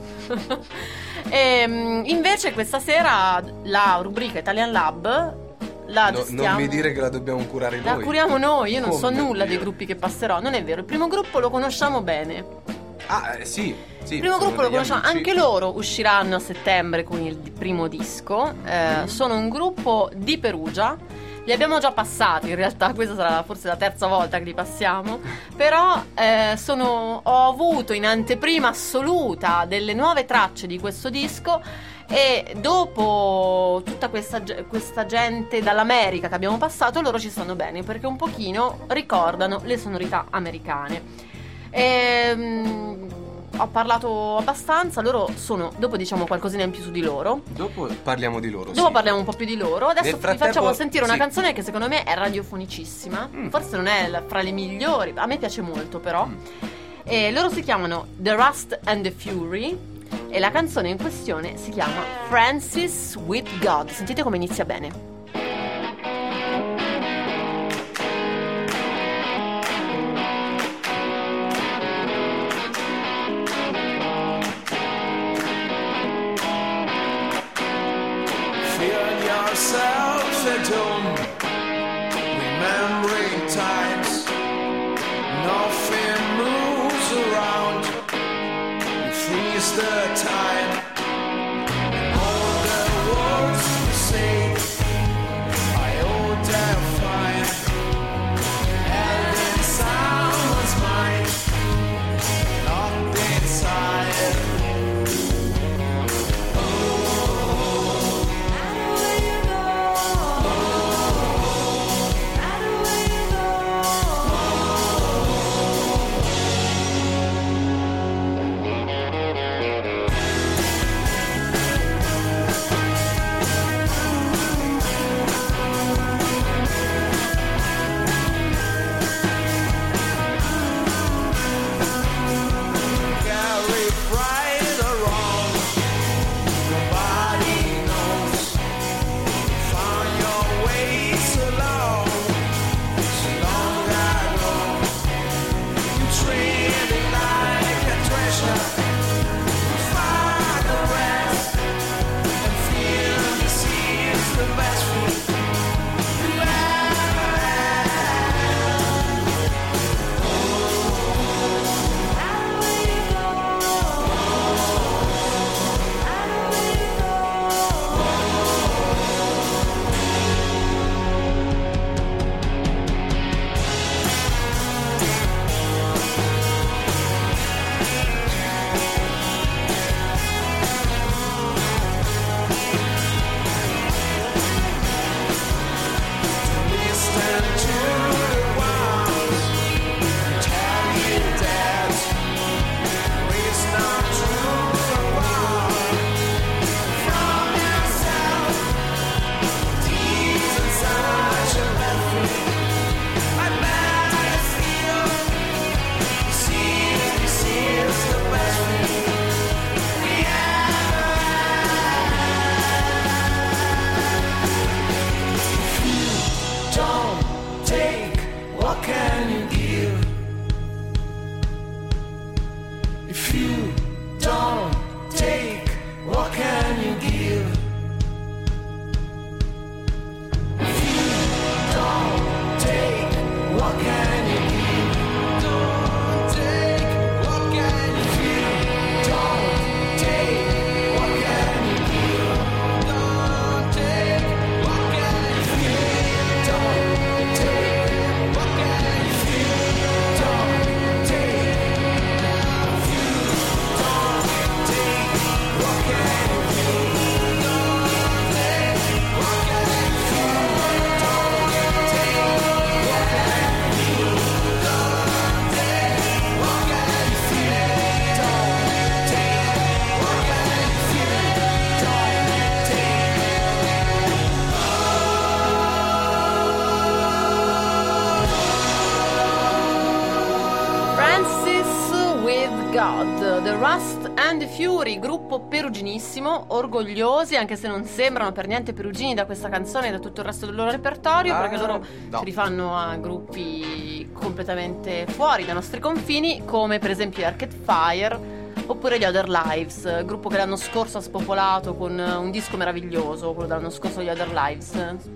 Invece questa sera la rubrica Italian Lab la gestiamo.
Non mi dire che la dobbiamo curare
La
noi.
curiamo noi, io non
Oh
so
mio
nulla
Dio.
dei gruppi che passerò. Non è vero, il primo gruppo lo conosciamo bene.
Sì.
Il primo
sono
gruppo lo
degli
conosciamo,
amici.
anche loro usciranno a settembre con il primo disco. Sono un gruppo di Perugia. Li abbiamo già passati, in realtà questa sarà forse la terza volta che li passiamo. Però ho avuto in anteprima assoluta delle nuove tracce di questo disco. E dopo tutta questa gente dall'America che abbiamo passato, loro ci stanno bene perché un pochino ricordano le sonorità americane. Ho parlato abbastanza, dopo diciamo qualcosina in più su di loro.
Dopo parliamo di loro.
Dopo
sì.
parliamo un po' più di loro. Adesso
Nel
vi
frattempo-
facciamo sentire una
sì.
canzone che secondo me è radiofonicissima. Forse non è fra le migliori, a me piace molto però. E loro si chiamano The Rust and the Fury e la canzone in questione si chiama Francis with God. Sentite come inizia bene.
Feel yourself at home, remembering times. Nothing moves around, you freeze the time. And all the words you say, I hold them fine. Held in someone's mind, locked inside.
Dances with God, The Rust and the Fury, gruppo peruginissimo, orgogliosi, anche se non sembrano per niente perugini da questa canzone e da tutto il resto del loro repertorio, perché loro
no.
si rifanno a gruppi completamente fuori dai nostri confini, come per esempio gli Arcade Fire oppure gli Other Lives, gruppo che l'anno scorso ha spopolato con un disco meraviglioso, quello dell'anno scorso di Other Lives.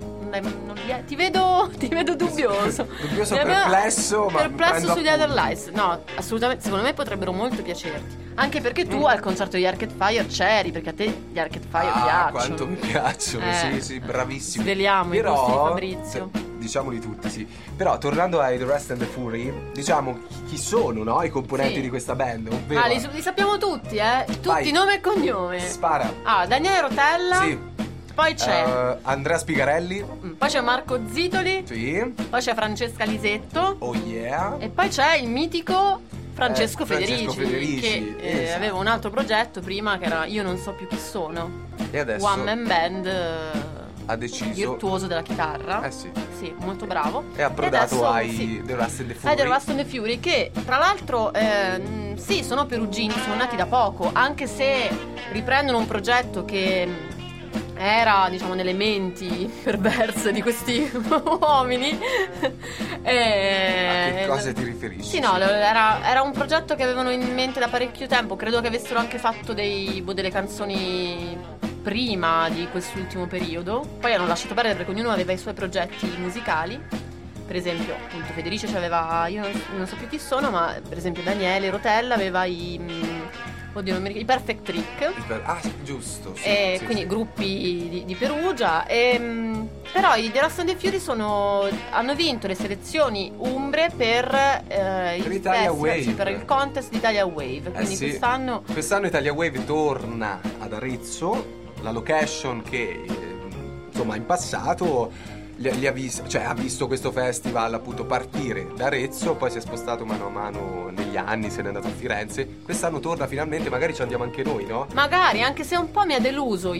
Ti vedo dubbioso.
Dubbioso, perplesso, ma
perplesso sugli
appunti.
Other Lives. No, assolutamente, secondo me potrebbero molto piacerti. Anche perché tu al concerto di Arcade Fire c'eri, perché a te gli Arcade Fire piacciono.
Quanto mi piacciono, sì, bravissimi.
Sveliamo i gusti di Fabrizio.
Diciamoli tutti, sì. Però tornando ai The Rust and the Fury, diciamo chi sono, no? I componenti
Sì.
di questa band, ovvero
Li sappiamo tutti, tutti,
Vai.
nome e cognome.
Spara.
Daniele Rotella.
Sì.
Poi c'è
Andrea Spigarelli.
Poi c'è Marco Zitoli.
Sì.
Poi c'è Francesca Lisetto.
Oh yeah.
E poi c'è il mitico Francesco
Francesco
Federici,
Federici,
che
esatto.
aveva un altro progetto prima che era Io non so più chi sono,
E adesso
one man band,
ha deciso.
virtuoso della chitarra.
Sì.
Sì, molto bravo.
È approdato
E adesso,
ai
sì,
The Rust and the Fury.
The Rust and the Fury, che tra l'altro sì, sono perugini, sono nati da poco, anche se riprendono un progetto che era, diciamo, nelle menti perverse di questi uomini.
A che cosa ti riferisci?
Sì, no, era un progetto che avevano in mente da parecchio tempo. Credo che avessero anche fatto delle canzoni prima di quest'ultimo periodo. Poi hanno lasciato perdere perché ognuno aveva i suoi progetti musicali. Per esempio, appunto, Federici aveva, io non so più chi sono, ma per esempio Daniele Rotella aveva oddio, non mi ricordo, i Perfect Trick.
Giusto. Sì,
E
sì,
quindi
sì.
gruppi di Perugia. Però i The Rust and the Fury hanno vinto le selezioni umbre per il
Italia
festival, sì,
Wave.
per il contest di Italia Wave. Quindi
Sì.
quest'anno
Italia Wave torna ad Arezzo, la location che insomma in passato li ha visto, cioè ha visto questo festival appunto partire da Arezzo, poi si è spostato mano a mano negli anni, se n'è andato a Firenze. Quest'anno torna finalmente, magari ci andiamo anche noi, no?
magari, anche se un po' mi ha deluso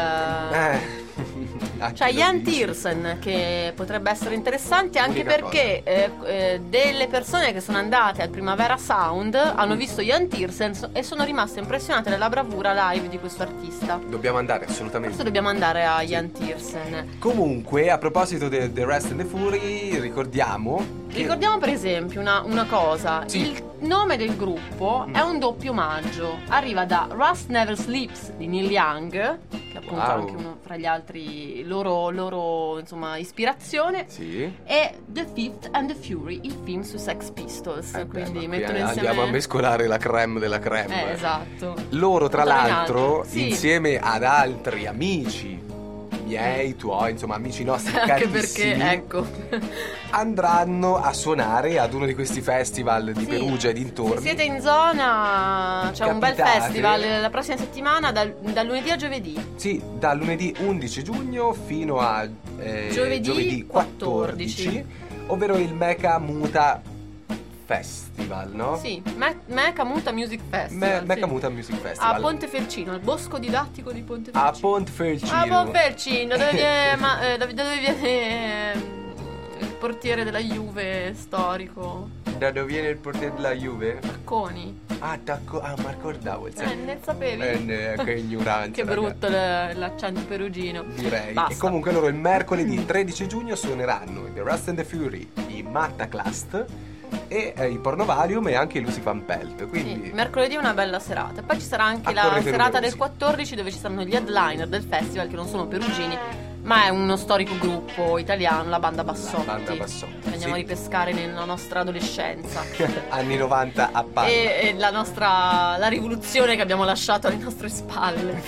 cioè Jan Tiersen, che potrebbe essere interessante anche
Unica
perché delle persone che sono andate al Primavera Sound hanno visto Jan Tiersen e sono rimaste impressionate dalla bravura live di questo artista.
Dobbiamo andare assolutamente.
Adesso dobbiamo andare a Jan Tiersen.
Comunque, a proposito di The Rust and the Fury, ricordiamo
Per esempio una cosa.
Sì.
Il nome del gruppo è un doppio omaggio. Arriva da Rust Never Sleeps di Neil Young, che appunto è
Wow.
anche uno fra gli altri loro insomma ispirazione.
Sì.
E The Fifth and the Fury, il film su Sex Pistols. Quindi
ma qui
mettono insieme.
andiamo a mescolare la creme della creme.
Esatto.
Loro, tra
Tornano in
l'altro,
alto. Sì.
insieme ad altri amici miei, tuoi, insomma, amici nostri
Anche
carissimi,
perché, ecco.
andranno a suonare ad uno di questi festival di
Sì.
Perugia e
Se
dintorni.
siete in zona, c'è un bel
Capitate.
festival la prossima settimana, dal lunedì a giovedì.
Sì, da lunedì 11 giugno fino a
Giovedì
14, ovvero il Meca Muta Festival, no?
Sì, Meca Muta Music Festival.
Meca
sì.
Muta Music Festival.
A Pontefercino, il bosco didattico di
A
Pontefercino.
Pontefercino.
A Pontefercino, dove viene, da dove viene il portiere della Juve storico,
Da dove viene il portiere della Juve?
Tacconi.
Ma ricordavo il
Ne sapevi?
che ignoranza.
Che
raga.
brutto l'accento perugino.
Direi.
Basta.
E comunque loro il mercoledì 13 giugno suoneranno i The Rust and the Fury, i Mattaclast e i Pornovalium e anche i Lucy Van Pelt. Quindi
Sì, mercoledì è una bella serata. Poi ci sarà anche
A
la
Torre
serata
Venusi.
del 14 dove ci saranno gli headliner del festival, che non sono perugini, ma è uno storico gruppo italiano, la banda Bassotti.
Banda Bassotti,
Che andiamo
sì.
a ripescare nella nostra adolescenza.
anni 90 a Padova.
E la rivoluzione che abbiamo lasciato alle nostre spalle.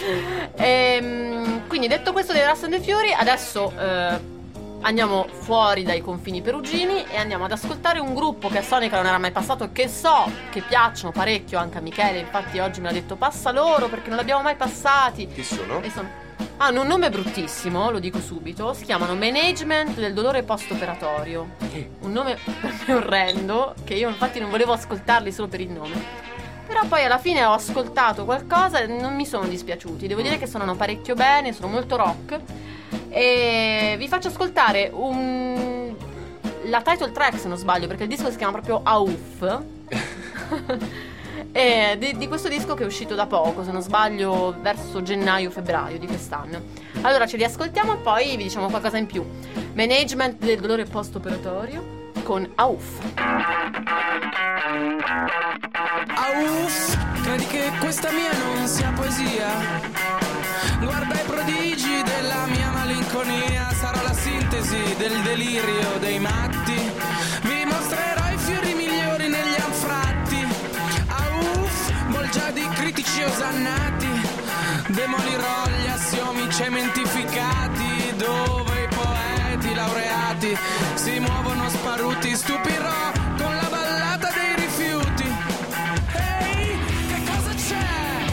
Quindi detto questo dei Rust and the Fury, adesso andiamo fuori dai confini perugini e andiamo ad ascoltare un gruppo che a Sonica non era mai passato e che so che piacciono parecchio anche a Michele. Infatti oggi mi ha detto passa loro perché non li abbiamo mai passati.
Chi sono?
E hanno un nome bruttissimo, lo dico subito. Si chiamano Management del dolore post-operatorio. Un nome per me orrendo, che io infatti non volevo ascoltarli solo per il nome. Però poi alla fine ho ascoltato qualcosa e non mi sono dispiaciuti. Devo dire che suonano parecchio bene, sono molto rock. E vi faccio ascoltare la title track, se non sbaglio, perché il disco si chiama proprio Auf. E di questo disco che è uscito da poco, se non sbaglio verso gennaio-febbraio di quest'anno. Allora ce li ascoltiamo e poi vi diciamo qualcosa in più. Management del dolore post-operatorio con Auf.
Auf, credi che questa mia non sia poesia? Guarda i prodigi della mia malinconia, sarà la sintesi del delirio dei matti. Vi mostrerò i fiori migliori negli anfratti. Auf, bolgia di critici osannati. Demolirò gli assiomi cementificati, dove i poeti laureati si muovono sparuti. Stupirò con la ballata dei rifiuti. Ehi, che cosa c'è?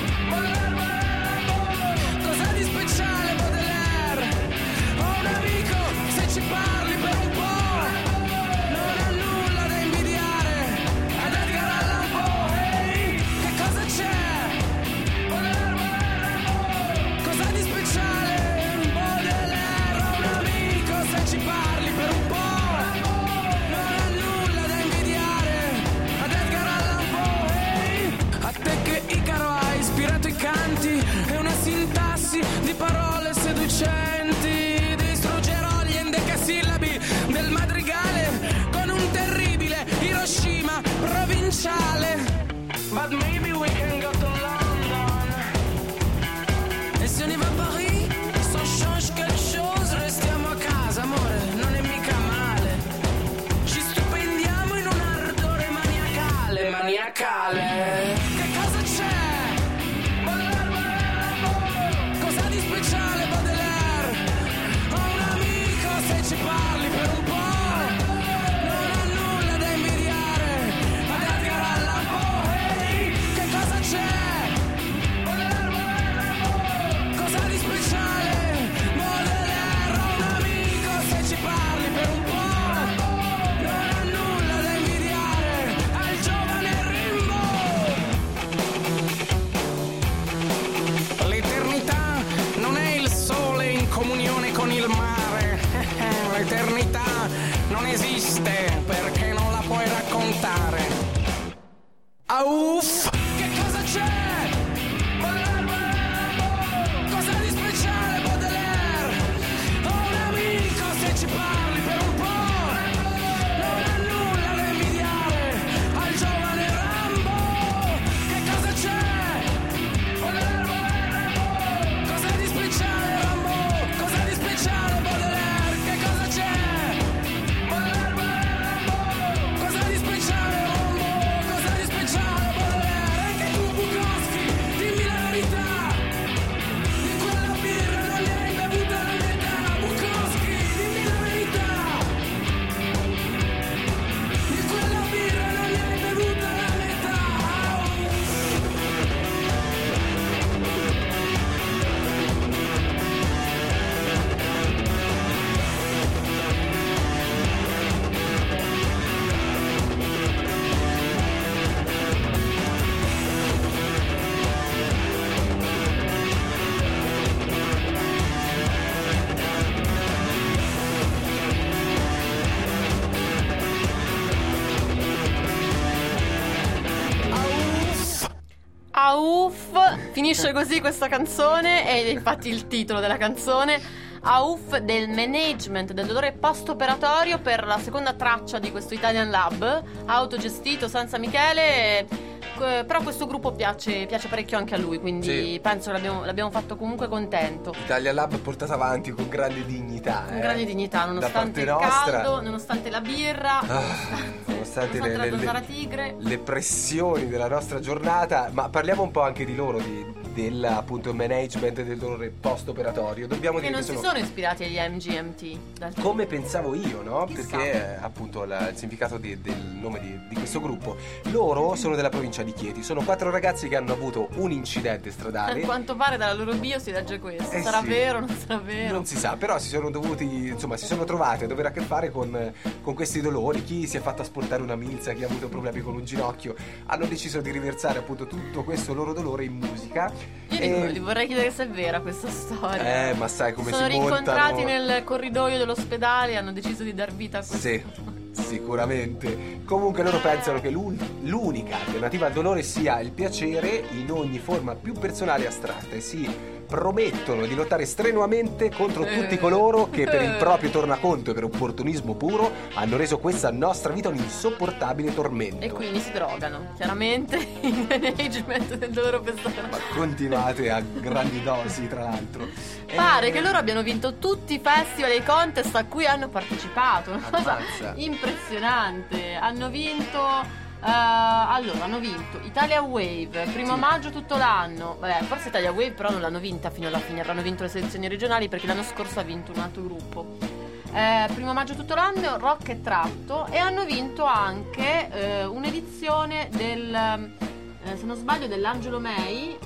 Cos'è di speciale Baudelaire? Ho un amico, se ci parli per un po' non ha nulla da invidiare ad Edgar Allan Poe. Ehi, che cosa c'è? Cos'è di speciale Baudelaire? Ho un amico, se ci parli per un po' non ha nulla da invidiare ad Edgar Allan Poe. A te che Icaro ha ispirato i canti e una sintassi di parole seducenti. Distruggerò gli endecasillabi del madrigale con un terribile Hiroshima provinciale. But maybe we can go to London. E se on y va a Paris, ça change quelque chose, restiamo a casa, amore, non è mica male. Ci stipendiamo in un ardore maniacale, maniacale. Che cosa c'è? Cosa di speciale Baudelaire? Ho un amico, se ci parli per un po' non ha nulla da invidiare ad Edgar Allan Poe. Ehi, che cosa c'è? Cosa di speciale Baudelaire? Ho un amico, se ci parli per un po' non ha nulla da invidiare al giovane Rimbaud. L'eternità non è il sole in comunione con il mare. L'eternità non esiste perché non la puoi raccontare. Uff, che cosa c'è? Cosa di speciale Baudelaire? Ho un amico, se ci parli per un po' non ha nulla da invidiare al giovane Rambo. Che cosa c'è? Cosa di speciale Rambo? Cosa di speciale Baudelaire? Che cosa c'è? Cosa di speciale Rambo? Cosa di speciale Baudelaire? Anche tu Bukowski, dimmi la verità. Di quella birra non ne hai bevuta la metà. Bukowski, dimmi la verità. Di quella birra non ne hai bevuta la metà.
Auf, finisce così questa canzone e infatti il titolo della canzone. Auf del management del dolore post-operatorio per la seconda traccia di questo Italian Lab, autogestito senza Michele. Però questo gruppo piace parecchio anche a lui, quindi
Sì.
penso che l'abbiamo fatto comunque contento.
Italia Lab portato avanti con grande dignità.
Con grande dignità, nonostante
da
il
parte nostra.
caldo, nonostante la birra,
Nonostante
la zanzara tigre.
le pressioni della nostra giornata, ma parliamo un po' anche di loro, del appunto management del dolore post-operatorio. Dobbiamo
Che
dire
non
che
si sono ispirati agli MGMT.
come pensavo io, no?
Chissà.
Perché appunto il significato del nome di questo gruppo. Loro sono della provincia di Chieti, sono 4 ragazzi che hanno avuto un incidente
A
stradale.
quanto pare dalla loro bio si legge questo.
Eh
Sarà
sì.
vero, non sarà vero?
Non si sa, però si sono trovati a dover a che fare con questi dolori. Chi si è fatto asportare una milza, chi ha avuto problemi con un ginocchio, hanno deciso di riversare appunto tutto questo loro dolore in musica.
Io gli vorrei chiedere se è vera questa storia.
Ma sai come
sono
si montano.
rincontrati nel corridoio dell'ospedale e hanno deciso di dar vita a questo.
Sì. Sicuramente. Comunque loro pensano che l'unica alternativa al dolore sia il piacere in ogni forma più personale e astratta, e si promettono di lottare strenuamente contro tutti coloro che per il proprio tornaconto e per opportunismo puro hanno reso questa nostra vita un insopportabile tormento.
E quindi si drogano, chiaramente, in management del dolore personale.
Ma continuate a grandi dosi, tra l'altro.
Pare che loro abbiano vinto tutti i festival e i contest a cui hanno partecipato. Una cosa
Ammazza.
impressionante. Hanno vinto hanno vinto Italia Wave, primo maggio tutto l'anno. Vabbè, forse Italia Wave però non l'hanno vinta fino alla fine, avranno vinto le selezioni regionali perché l'anno scorso ha vinto un altro gruppo. Primo maggio tutto l'anno, Rock e Tratto, e hanno vinto anche un'edizione del se non sbaglio dell'Angelo May,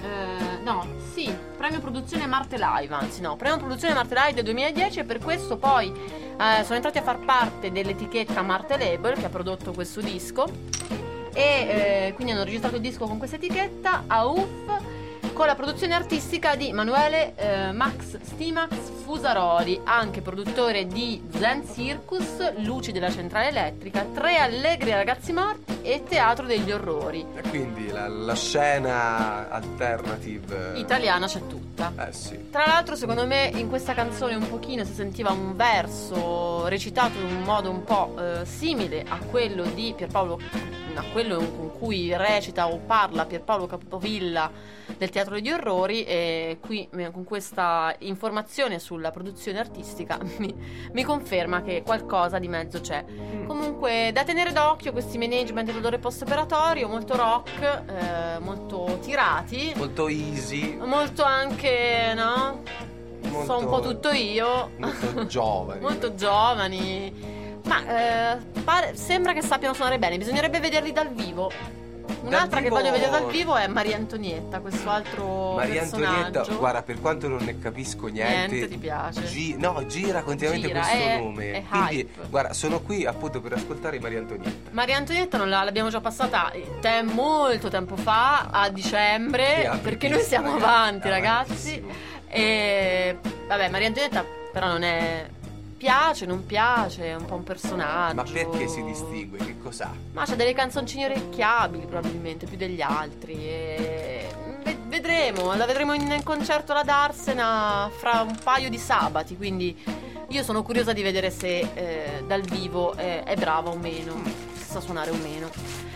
premio produzione Marte Live, premio produzione Marte Live del 2010, e per questo poi sono entrati a far parte dell'etichetta Marte Label che ha prodotto questo disco, e quindi hanno registrato il disco con questa etichetta AUF, con la produzione artistica di Manuele Max Stimax Fusaroli, anche produttore di Zen Circus, Luci della Centrale Elettrica, Tre allegri ragazzi morti e Teatro degli orrori.
E quindi la scena alternative
Italiana c'è tutta.
Sì.
Tra l'altro, secondo me, in questa canzone un pochino si sentiva un verso recitato in un modo un po' simile a quello di Pierpaolo, a quello con cui recita o parla Pierpaolo Capovilla del Teatro degli Orrori, e qui con questa informazione sulla produzione artistica mi conferma che qualcosa di mezzo c'è. Comunque da tenere d'occhio questi management del dolore post-operatorio, molto rock, molto tirati,
Molto easy,
molto anche, no? So un po' tutto io.
molto giovani.
Molto giovani. Ma sembra che sappiano suonare bene. Bisognerebbe vederli dal vivo. Un'altra che voglio vedere dal vivo è Maria Antonietta, questo altro
Maria
personaggio.
Antonietta, guarda, per quanto non ne capisco niente,
ti piace?
Gira continuamente
Gira,
questo
è
nome. Quindi,
hype.
guarda, sono qui appunto per ascoltare Maria Antonietta.
Maria Antonietta l'abbiamo già passata molto tempo fa, a dicembre, perché noi siamo avanti, ragazzi.
Avantissimo.
E vabbè, Maria Antonietta però non è... Piace, non piace, è un po' un personaggio.
Ma perché si distingue? Che cos'ha?
Ma c'ha delle canzoncine orecchiabili, probabilmente, più degli altri. E vedremo, la vedremo in concerto alla Darsena fra un paio di sabati. Quindi io sono curiosa di vedere se dal vivo è brava o meno, se sa suonare o meno.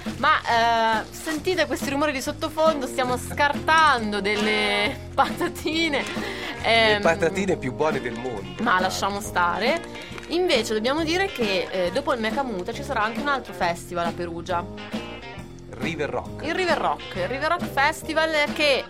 Ma sentite questi rumori di sottofondo, stiamo scartando delle patatine.
Le patatine più buone del mondo.
Ma lasciamo stare. Invece dobbiamo dire che dopo il Mecamuta ci sarà anche un altro festival a Perugia,
River Rock.
il River Rock Festival, che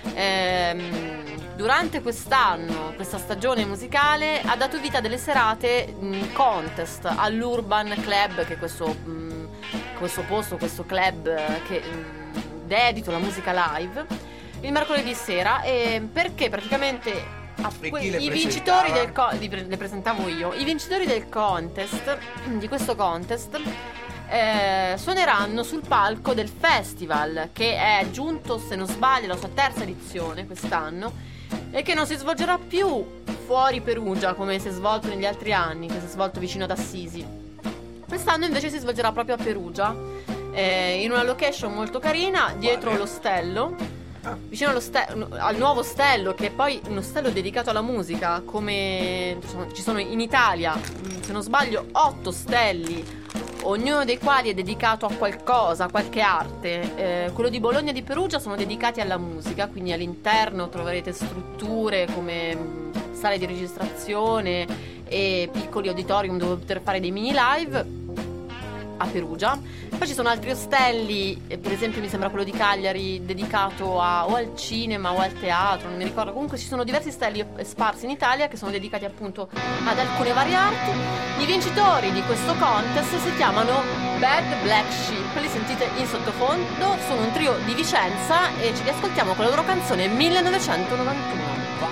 durante quest'anno, questa stagione musicale, ha dato vita a delle serate contest all'Urban Club, che è questo posto, questo club che dedito alla musica live, il mercoledì sera, perché praticamente i vincitori le presentavo io. I vincitori del contest, di questo contest, suoneranno sul palco del festival, che è giunto, se non sbaglio, alla sua terza edizione quest'anno, e che non si svolgerà più fuori Perugia come si è svolto negli altri anni, che si è svolto vicino ad Assisi. Quest'anno invece si svolgerà proprio a Perugia, in una location molto carina, dietro l'ostello, vicino al nuovo ostello, che è poi un ostello dedicato alla musica, come ci sono in Italia, se non sbaglio, 8 ostelli, ognuno dei quali è dedicato a qualcosa, a qualche arte. Quello di Bologna e di Perugia sono dedicati alla musica, quindi all'interno troverete strutture come sale di registrazione e piccoli auditorium dove poter fare dei mini live a Perugia. Poi ci sono altri ostelli, per esempio mi sembra quello di Cagliari dedicato o al cinema o al teatro, non mi ricordo. Comunque ci sono diversi ostelli sparsi in Italia che sono dedicati appunto ad alcune varie arti. I vincitori di questo contest si chiamano Bad Black Sheep, li sentite in sottofondo, sono un trio di Vicenza e ci riascoltiamo con la loro canzone 1991.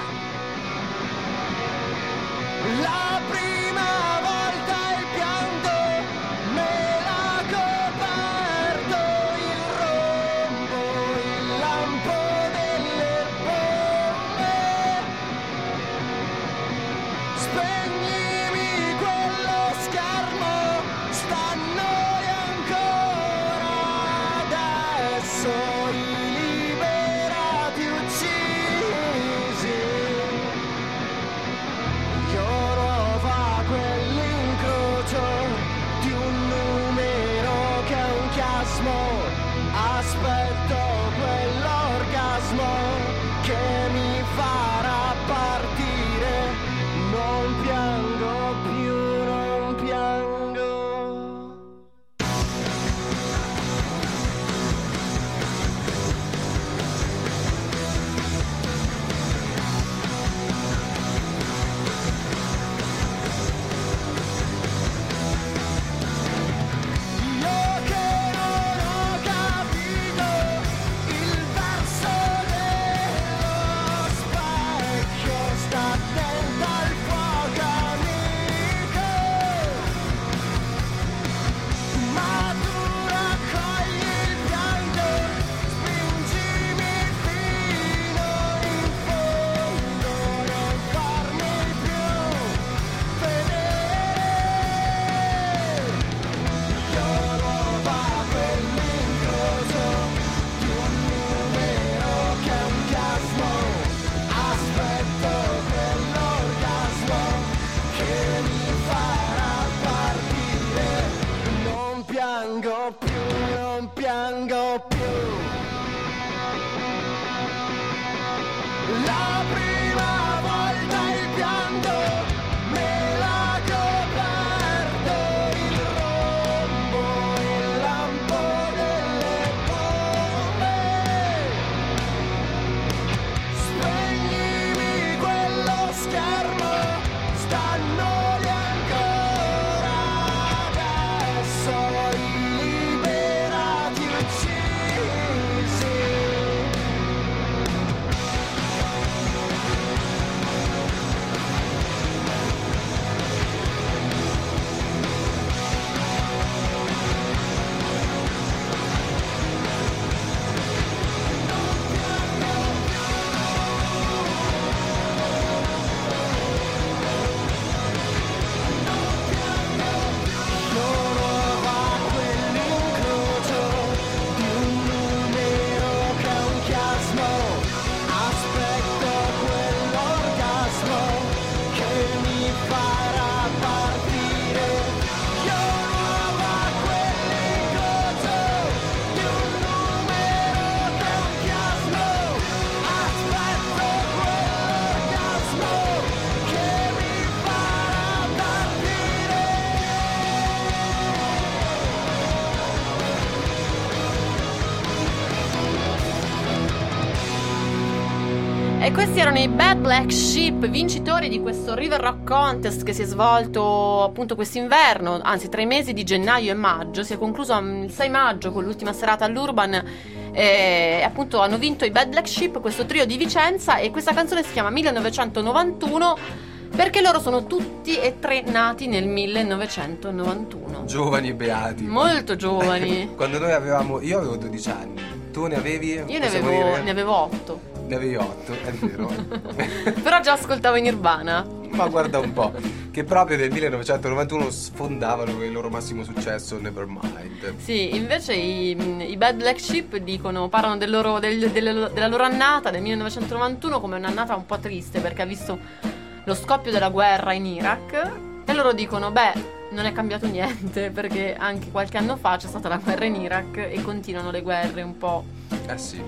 La prima volta il pianto me l'ha coperto il rombo, il lampo delle bombe. Spegnimi quello schermo, sta più. La prima volta il pianto me l'ha coperto il rombo, il lampo delle bombe. Spegnimi quello schermo, stanno lì ancora adesso i liberati uccisi. Sono va quell'incrocio di un numero che è un chiasmo. Aspetto quell'orgasmo che mi farà partire. Io va quell'incrocio di un numero che è un chiasmo. Aspetto quell'orgasmo che mi farà partire.
E questi erano i Bad Black Sheep, vincitori di questo River Rock Contest che si è svolto appunto quest'inverno, anzi tra i mesi di gennaio e maggio. Si è concluso il 6 maggio con l'ultima serata all'Urban. E appunto hanno vinto i Bad Black Sheep, questo trio di Vicenza, e questa canzone si chiama 1991 perché loro sono tutti e tre nati nel 1991.
Giovani e beati.
Molto giovani.
Quando noi avevamo... Io avevo 12 anni. Tu ne avevi?
Io ne
Possiamo
avevo,
dire?
ne avevo 8.
Ne avevi 8, è vero.
Però già ascoltavo in Nirvana.
Ma guarda un po', che proprio nel 1991 sfondavano il loro massimo successo, Nevermind.
Sì, invece i Bad Black Sheep parlano della loro annata del 1991 come un'annata un po' triste, perché ha visto lo scoppio della guerra in Iraq, e loro dicono, beh, non è cambiato niente, perché anche qualche anno fa c'è stata la guerra in Iraq e continuano le guerre un po'
Sì.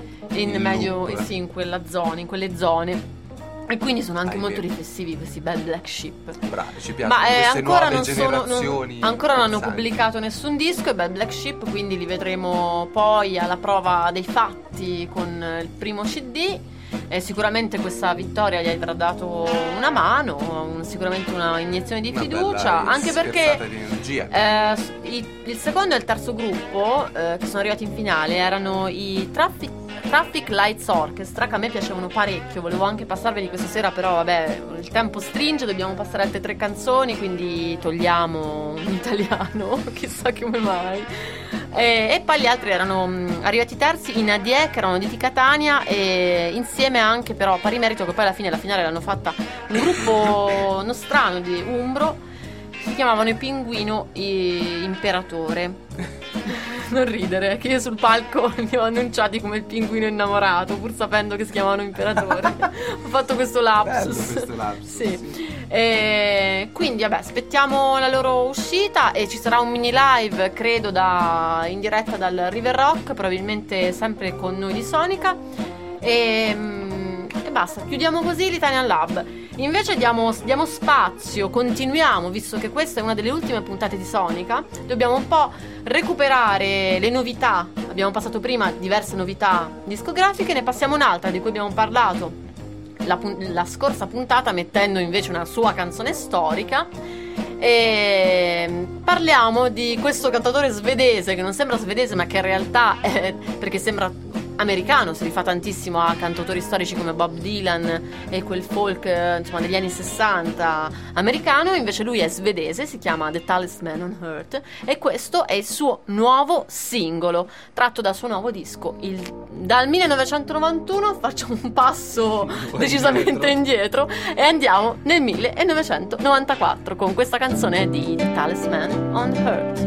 in quella zona, in quelle zone. E quindi sono anche molto
vero.
riflessivi questi Bad Black Sheep.
Bravi, ci piacciono
Ma
queste
ancora
nuove
non
generazioni.
ancora non hanno
interessanti.
pubblicato nessun disco i Bad Black Sheep, quindi li vedremo poi alla prova dei fatti con il primo CD. E sicuramente questa vittoria gli avrà dato una mano, sicuramente una iniezione di
Una
fiducia,
bella
anche
sferzata
perché
di energia.
il secondo e il terzo gruppo che sono arrivati in finale erano i Traffic Lights Orchestra, che a me piacevano parecchio, volevo anche passarveli questa sera, però vabbè, il tempo stringe, dobbiamo passare altre 3 canzoni, quindi togliamo in italiano, chissà come mai. E poi gli altri erano arrivati terzi in Adie, che erano di Catania, e insieme anche però a pari merito, che poi alla fine la finale l'hanno fatta un gruppo nostrano di Umbro, si chiamavano i Pinguino Imperatore. Non ridere, che io sul palco li ho annunciati come il pinguino innamorato, pur sapendo che si chiamavano Imperatore. Ho fatto questo lapsus.
Bello questo lapsus,
Sì. E quindi vabbè, aspettiamo la loro uscita e ci sarà un mini live, credo, in diretta dal River Rock, probabilmente sempre con noi di Sonica. E basta, chiudiamo così l'Italian Lab. Invece diamo spazio, continuiamo, visto che questa è una delle ultime puntate di Sonica, dobbiamo un po' recuperare le novità. Abbiamo passato prima diverse novità discografiche, ne passiamo un'altra di cui abbiamo parlato la scorsa puntata, mettendo invece una sua canzone storica. E parliamo di questo cantatore svedese, che non sembra svedese ma che in realtà è, perché sembra americano, si rifà tantissimo a cantautori storici come Bob Dylan e quel folk insomma degli anni 60 americano. Invece lui è svedese, si chiama The Talisman on Earth, e questo è il suo nuovo singolo tratto dal suo nuovo disco dal 1991. Facciamo un passo decisamente indietro e andiamo nel 1994 con questa canzone di The Talisman on Earth.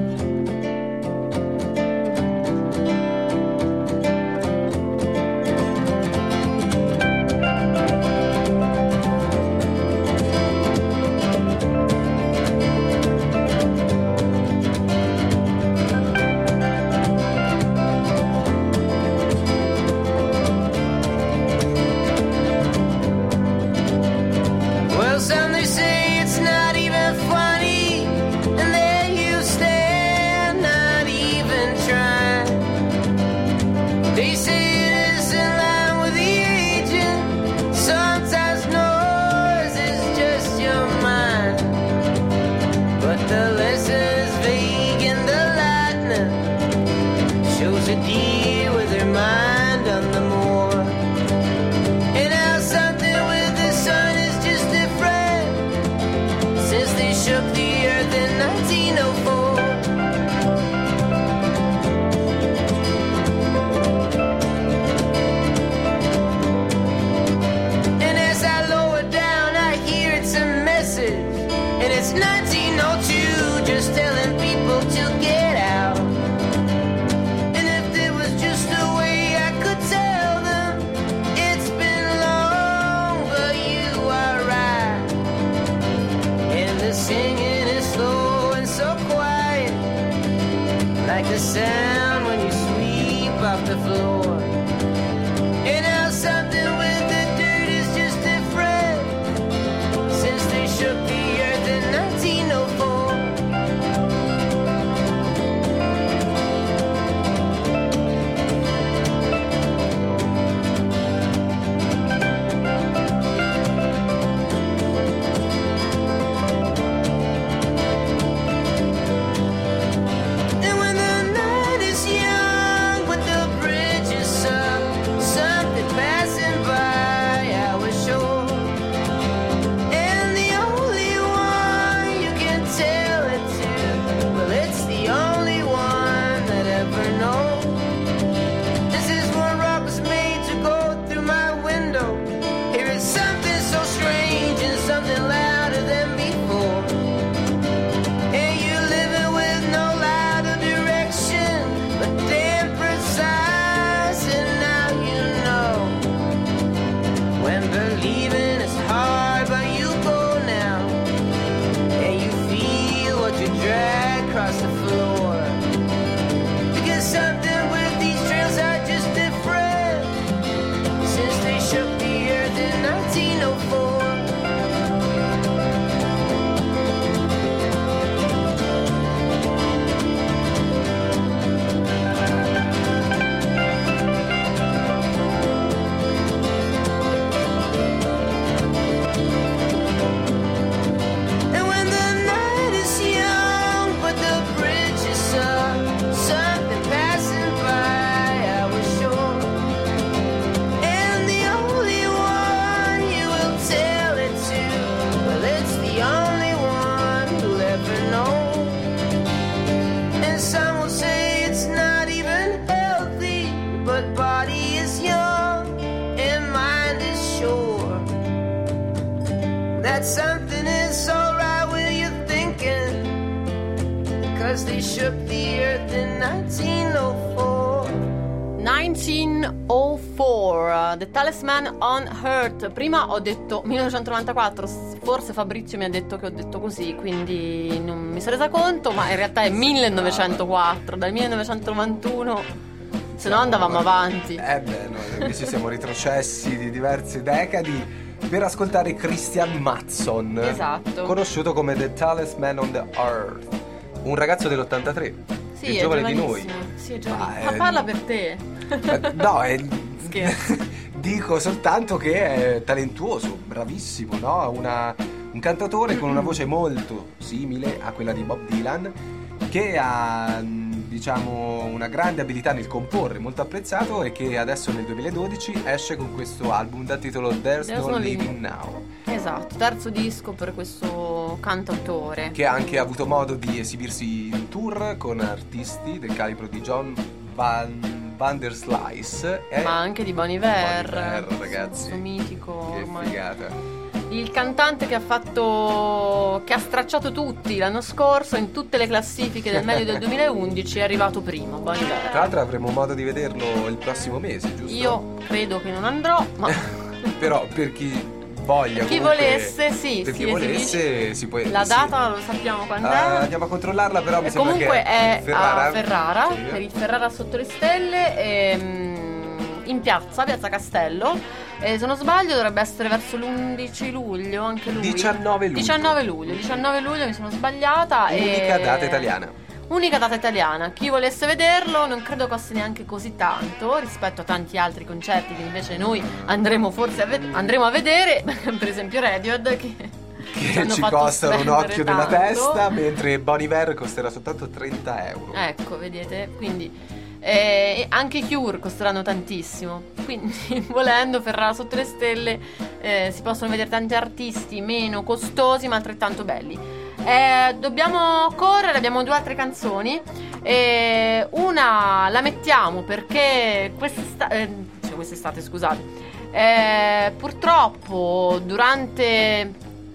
They say it is in line with the aging. Sometimes noise is just your mind, but the lesson is vague and the lightning shows a deer with her mind on the moor. And how something with the sun is just different since they shook the earth in 1904. And as I lower down, I hear it's a message, and it's 1902, just telling people to get out. And if there was just a way I could tell them, it's been long, but you are right. And the singing is slow and so quiet, like the sound when you sweep off the floor. And how something with the dirt is just different since they shook the earth in 1904. And when the night is young, but the bridge is up, something passing by our shore. And the only one you can tell it to, well, it's the only one that ever knows. This is what rock was made to go through my window. Here is something so strange and something louder than before. And you're living with no light or direction, but damn precise. And now you know when believing is hard, but you go now, and you feel what you drag across the floor. Because something with these trails are just different since they shook the earth in 1904. And when the night is young, but the bridge is up, something passing by our shore. And the only one you will tell it to, well, it's the only one who'll ever know. And some will say it's not even healthy, but body is young and mind is sure. That something is alright with you thinking, cause they shook the earth in 1904.
1904, The Talisman on Earth. Prima ho detto 1994, forse Fabrizio mi ha detto che ho detto così, quindi non mi sono resa conto, ma in realtà è 1904, dal 1991, se no andavamo avanti.
Noi invece siamo retrocessi di diverse decadi per ascoltare Christian Matson,
Esatto.
conosciuto come The Talisman on the Earth, un ragazzo dell'83,
Sì,
più
è
giovane di noi.
giovanissimo. Sì, è giovanissimo.
Ma
Ma parla per te.
No,
Scherzo.
dico soltanto che è talentuoso, bravissimo, no? Un cantautore con una voce molto simile a quella di Bob Dylan, che ha, diciamo, una grande abilità nel comporre, molto apprezzato, e che adesso nel 2012 esce con questo album dal titolo There's No Living Now.
Esatto, terzo disco per questo cantautore.
Che ha anche avuto modo di esibirsi in tour con artisti del calibro di John Van der Slice e
Ma anche di Bon Iver,
ragazzi,
questo mitico
che
ormai.
figata.
Il cantante che ha stracciato tutti l'anno scorso in tutte le classifiche del medio del 2011 è arrivato primo, Bon
Tra
Iver.
l'altro avremo modo di vederlo il prossimo mese, giusto?
Io credo che non andrò, ma
Però per chi voglia,
chi
comunque,
volesse, sì,
per
si
chi volesse
esibisce.
si può.
La
sì.
data lo sappiamo quando è.
Andiamo a controllarla, però mi
E
sembra
comunque
che
è
Ferrara.
a Ferrara,
Sì.
per il Ferrara sotto le stelle, in piazza Castello, e se non sbaglio dovrebbe essere verso l'11 luglio, anche lui.
19 luglio.
19 luglio, mi sono sbagliata.
Unica data italiana.
Unica data italiana, chi volesse vederlo non credo costi neanche così tanto rispetto a tanti altri concerti che invece noi andremo forse andremo a vedere, per esempio Radiohead che
ci costano un occhio della testa, mentre Bon Iver costerà soltanto 30 euro.
Ecco, vedete, quindi anche i Cure costeranno tantissimo, quindi volendo Ferrara sotto le stelle si possono vedere tanti artisti meno costosi ma altrettanto belli. Dobbiamo correre, abbiamo 2 altre canzoni. Una la mettiamo perché quest'estate, scusate, purtroppo durante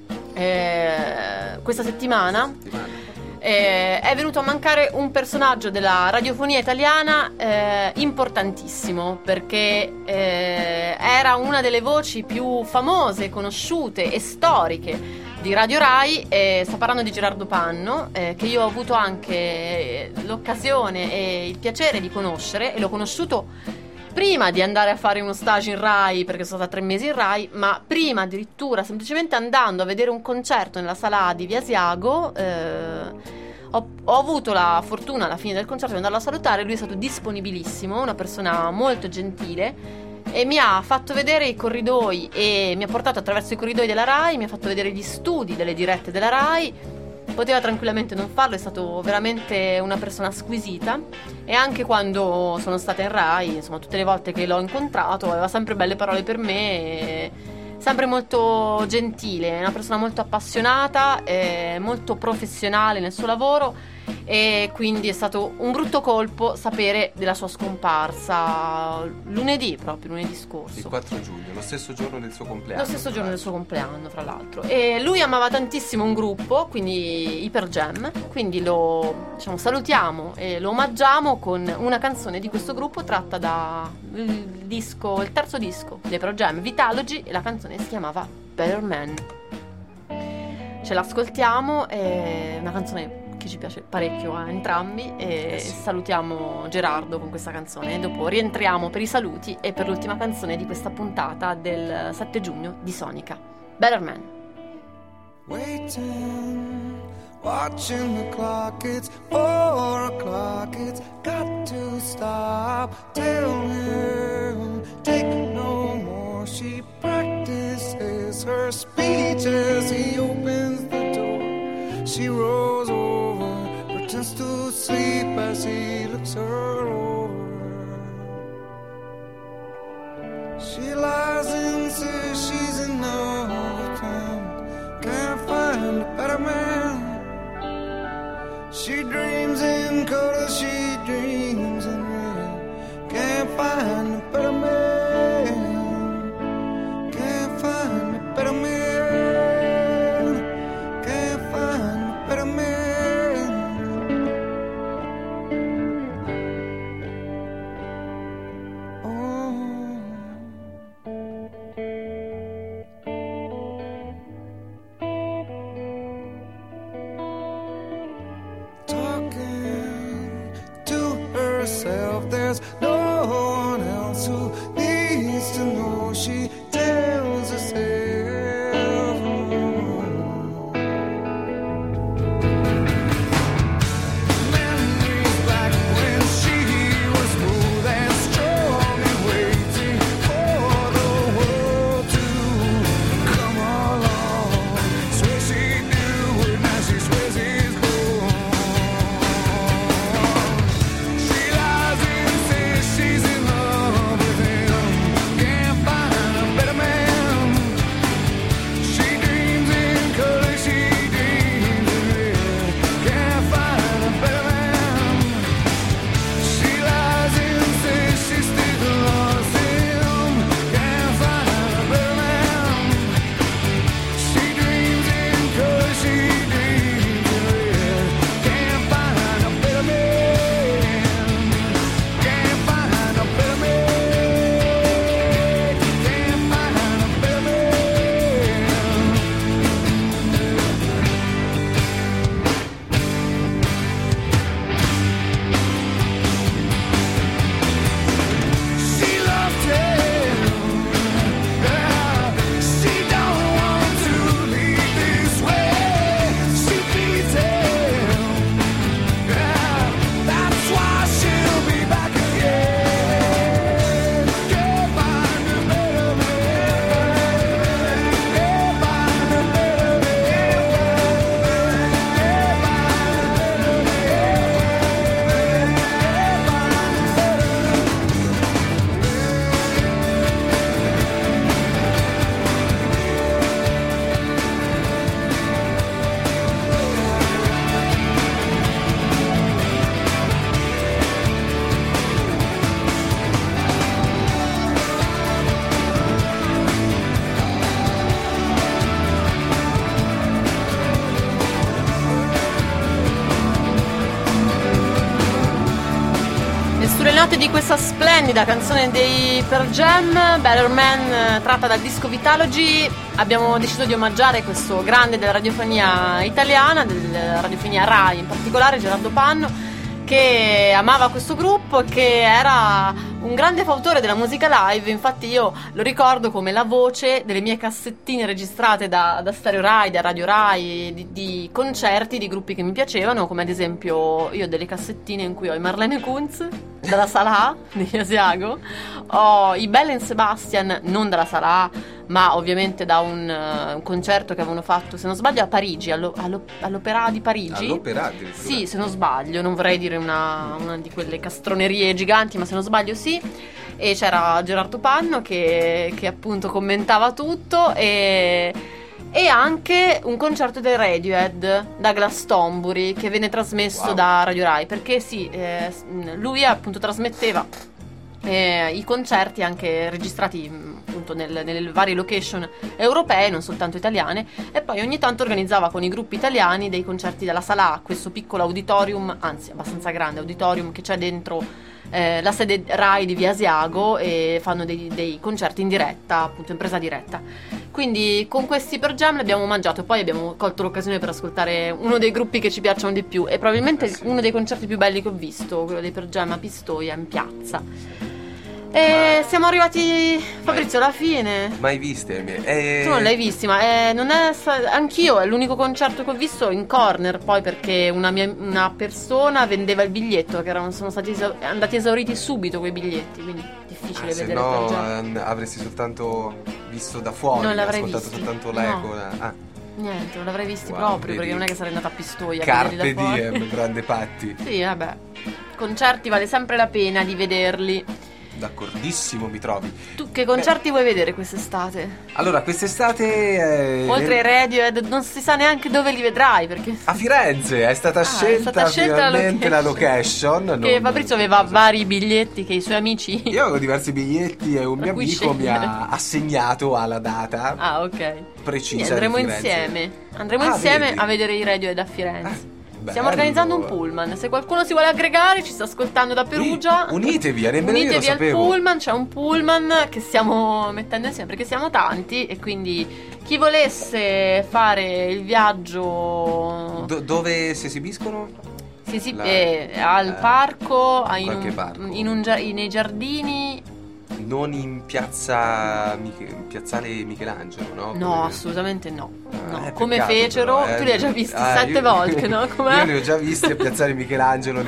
questa settimana è venuto a mancare un personaggio della radiofonia italiana importantissimo, perché era una delle voci più famose, conosciute e storiche di Radio Rai. Sto parlando di Gerardo Panno, che io ho avuto anche l'occasione e il piacere di conoscere, e l'ho conosciuto prima di andare a fare uno stage in Rai, perché sono stata 3 mesi in Rai, ma prima addirittura semplicemente andando a vedere un concerto nella sala di Via Asiago. Ho avuto la fortuna alla fine del concerto di andarlo a salutare. Lui è stato disponibilissimo, una persona molto gentile, e mi ha fatto vedere i corridoi e mi ha portato attraverso i corridoi della Rai, mi ha fatto vedere gli studi delle dirette della Rai. Poteva tranquillamente non farlo, è stato veramente una persona squisita, e anche quando sono stata in Rai, insomma tutte le volte che l'ho incontrato aveva sempre belle parole per me, sempre molto gentile, una persona molto appassionata, molto professionale nel suo lavoro, e quindi è stato un brutto colpo sapere della sua scomparsa lunedì scorso.
Il 4 giugno, lo stesso giorno del suo compleanno.
Lo stesso giorno del suo compleanno, fra l'altro. E lui amava tantissimo un gruppo, quindi Hyper Jam, quindi lo salutiamo e lo omaggiamo con una canzone di questo gruppo tratta da il terzo disco di Hyper Jam, Vitalogy, e la canzone si chiamava Better Man. Ce l'ascoltiamo, è una canzone che ci piace parecchio a entrambi, e salutiamo Gerardo con questa canzone, e dopo rientriamo per i saluti e per l'ultima canzone di questa puntata del 7 giugno di Sonica, Better Man.
Waiting, watching the clock, it's 4 o'clock, it's got to stop. Tell him, take no more. She practices her speech as he opens the door. She rolls over, pretends to sleep as he looks her over. She lies and says she's in love, can't find a better man. She dreams in color, she dreams in red. Can't find a better man. Can't find a better man. Can't find a better man. Oh.
di questa splendida canzone dei Pearl Jam, Better Man, tratta dal disco Vitalogy, abbiamo deciso di omaggiare questo grande della radiofonia italiana, della radiofonia Rai in particolare, Gerardo Panno, che amava questo gruppo e che era un grande fautore della musica live. Infatti io lo ricordo come la voce delle mie cassettine registrate da Stereo Rai, da Radio Rai, di concerti di gruppi che mi piacevano, come ad esempio io ho delle cassettine in cui ho i Marlene Kunz dalla Sala A di Asiago, ho i Belle and Sebastian non dalla Sala A, ma ovviamente da un concerto che avevano fatto, se non sbaglio, a Parigi, all'Opéra di Parigi.
All'Opéra addirittura?
Sì, se non sbaglio, non vorrei dire una di quelle castronerie giganti, ma se non sbaglio sì. E c'era Gerardo Panno che appunto commentava tutto, e anche un concerto dei Radiohead da Glastonbury che venne trasmesso da Radio Rai, perché sì, lui appunto trasmetteva i concerti anche registrati appunto nelle varie location europee, non soltanto italiane, e poi ogni tanto organizzava con i gruppi italiani dei concerti dalla Sala A, questo piccolo auditorium, anzi abbastanza grande auditorium che c'è dentro la sede Rai di Via Asiago, e fanno dei concerti in diretta, appunto in presa diretta. Quindi con questi Pearl Jam l'abbiamo mangiato, e poi abbiamo colto l'occasione per ascoltare uno dei gruppi che ci piacciono di più, e probabilmente uno dei concerti più belli che ho visto, quello dei Pearl Jam a Pistoia in piazza. E siamo arrivati, Fabrizio, alla fine.
Mai viste?
Tu non l'hai visti, ma non è anch'io è l'unico concerto che ho visto in corner, poi perché una persona vendeva il biglietto, che sono stati andati esauriti subito quei biglietti, quindi difficile
se
vedere.
no avresti soltanto visto da fuori,
non l'avrei
ascoltato
visti.
soltanto l'eco.
Niente, non l'avrei visti
Wow,
proprio,
vedi.
perché non è che sarei andata a Pistoia a
Carpe
vederli da fuori.
diem, grande Patti.
Sì, vabbè, concerti vale sempre la pena di vederli.
D'accordissimo, mi trovi.
Tu che concerti vuoi vedere quest'estate?
Allora, quest'estate
Oltre ai Radiohead non si sa neanche dove li vedrai, perché
a Firenze è stata scelta finalmente la location.
Che Fabrizio aveva vari biglietti che i suoi amici.
Io avevo diversi biglietti e un mio
A cui
amico mi
scegliere.
ha assegnato alla data
Ah, ok.
precisa.
Sì, andremo
di Firenze.
insieme. Andremo insieme
vedi?
a vedere i Radiohead a Firenze. Stiamo
Bello.
organizzando un pullman. Se qualcuno si vuole aggregare, ci sta ascoltando da Perugia,
Unitevi, nemmeno io lo
unitevi al
sapevo.
pullman. C'è un pullman che stiamo mettendo insieme perché siamo tanti, e quindi chi volesse fare il viaggio
Dove si esibiscono?
al parco,
qualche parco.
nei giardini.
Non in piazzale Michelangelo, no?
No, assolutamente no. No. Come
peccato,
fecero,
però,
tu li hai già visti 7
io-
volte, no? Com'è?
Io li ho già visti a piazzale Michelangelo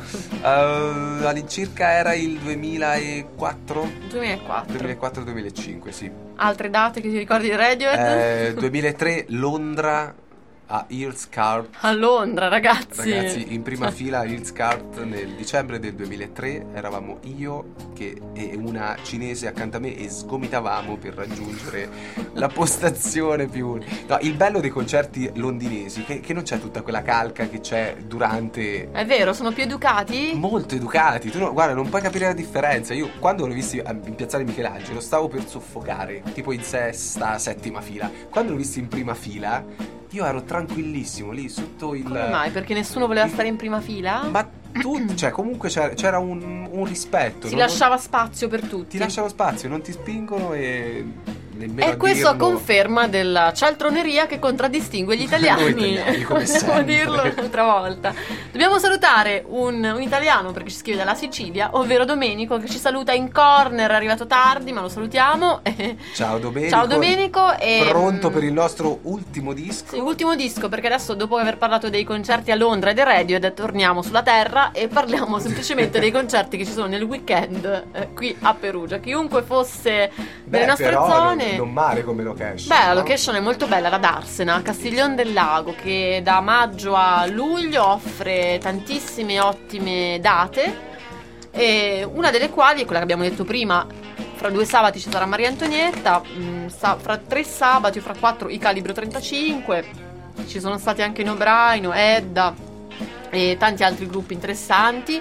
all'incirca era il 2004?
2004.
2004-2005, sì.
Altre date che ti ricordi di Radiohead?
2003 Londra a Earls Court.
A Londra, ragazzi.
Ragazzi, in prima fila a Earls Court nel dicembre del 2003 eravamo io e una cinese accanto a me e sgomitavamo per raggiungere la postazione più... No, il bello dei concerti londinesi che non c'è tutta quella calca che c'è durante...
È vero, sono più educati?
Molto educati, guarda, non puoi capire la differenza. Io quando l'ho visti in piazzale Michelangelo stavo per soffocare, tipo in sesta, settima fila. Quando l'ho visti in prima fila io ero tranquillissimo lì sotto il...
Come mai? Perché nessuno voleva stare in prima fila?
Ma cioè comunque c'era un rispetto.
Si lasciava spazio per tutti.
Ti lasciano spazio, non ti spingono e nemmeno
E questo a
dirlo.
conferma della cialtroneria che contraddistingue gli italiani.
Noi italiani, come
Possiamo
sempre.
dirlo un'altra volta. Dobbiamo salutare un italiano perché ci scrive dalla Sicilia, ovvero Domenico, che ci saluta in corner, è arrivato tardi, ma lo salutiamo.
Ciao Domenico.
Ciao Domenico.
Pronto per il nostro ultimo disco?
Sì, ultimo disco, perché adesso, dopo aver parlato dei concerti a Londra e dei Radiohead, torniamo sulla terra e parliamo semplicemente dei concerti che ci sono nel weekend qui a Perugia. Chiunque fosse delle nostre
però
zone.
non male come location.
Beh, la
no?
location è molto bella, la Darsena, a Castiglion del Lago, che da maggio a luglio offre tantissime ottime date, e una delle quali è quella che abbiamo detto prima. Fra 2 sabati ci sarà Maria Antonietta, fra 3 sabati o fra 4 i Calibro 35, ci sono stati anche Nobraino, Edda e tanti altri gruppi interessanti.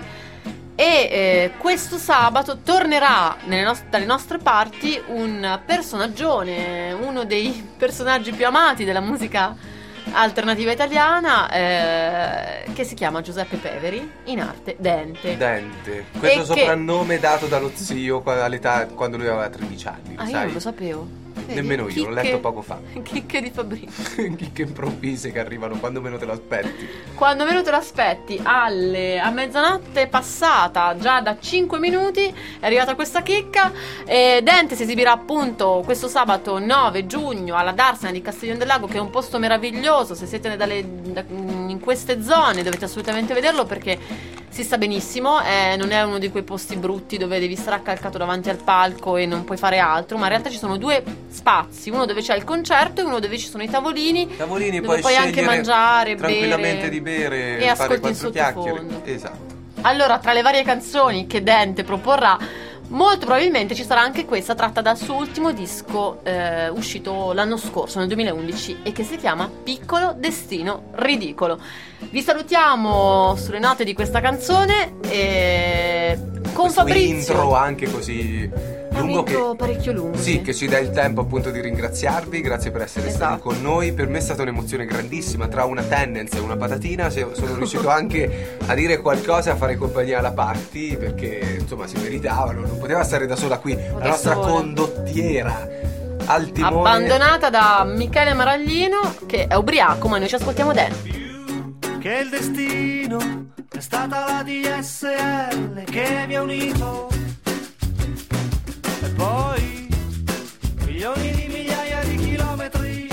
E questo sabato tornerà dalle nostre parti un personaggione, uno dei personaggi più amati della musica alternativa italiana, che si chiama Giuseppe Peveri, in arte Dente.
Dente. Questo
E
soprannome dato dallo zio all'età quando lui aveva 13 anni,
Ah, io
sai?
non lo sapevo. Vedi?
Nemmeno io, l'ho letto poco fa.
Chicche di Fabrizio.
Chicche improvvise che arrivano quando meno te lo aspetti.
Quando meno te lo aspetti, a mezzanotte passata, già da 5 minuti, è arrivata questa chicca. Dente si esibirà appunto questo sabato 9 giugno alla Darsena di Castiglione del Lago, che è un posto meraviglioso. Se siete in queste zone dovete assolutamente vederlo, perché si sta benissimo, non è uno di quei posti brutti dove devi stare accalcato davanti al palco e non puoi fare altro, ma in realtà ci sono due spazi, uno dove c'è il concerto e uno dove ci sono i tavolini dove puoi anche mangiare,
tranquillamente
bere,
di bere
e
fare
ascolti il
4 chiacchiere.
sottofondo.
Esatto.
Allora, tra le varie canzoni che Dente proporrà, molto probabilmente ci sarà anche questa tratta dal suo ultimo disco uscito l'anno scorso, nel 2011, e che si chiama Piccolo Destino Ridicolo. Vi salutiamo sulle note di questa canzone e con
Questo
Fabrizio.
intro anche così lungo, che
parecchio lungo.
sì, che ci dà il tempo appunto di ringraziarvi. Grazie per essere stati
Esatto.
con noi. Per me è stata un'emozione grandissima. Tra una tendenza e una patatina sono riuscito anche a dire qualcosa, a fare compagnia alla Patti, perché insomma si meritavano, non poteva stare da sola qui, la nostra
sola.
condottiera al timone.
Abbandonata da Michele Maraglino, che è ubriaco, ma noi ci ascoltiamo Dente.
Che il destino è stata la DSL che mi ha unito, e poi milioni di migliaia di chilometri.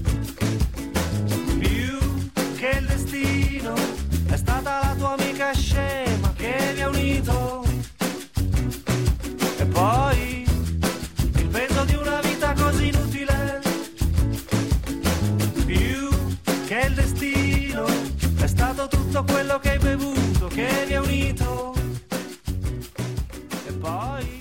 Più che il destino è stata la tua amica scema che mi ha unito, e poi il peso di una vita così inutile. Più che il destino è stato tutto quello che hai bevuto che mi ha unito, e poi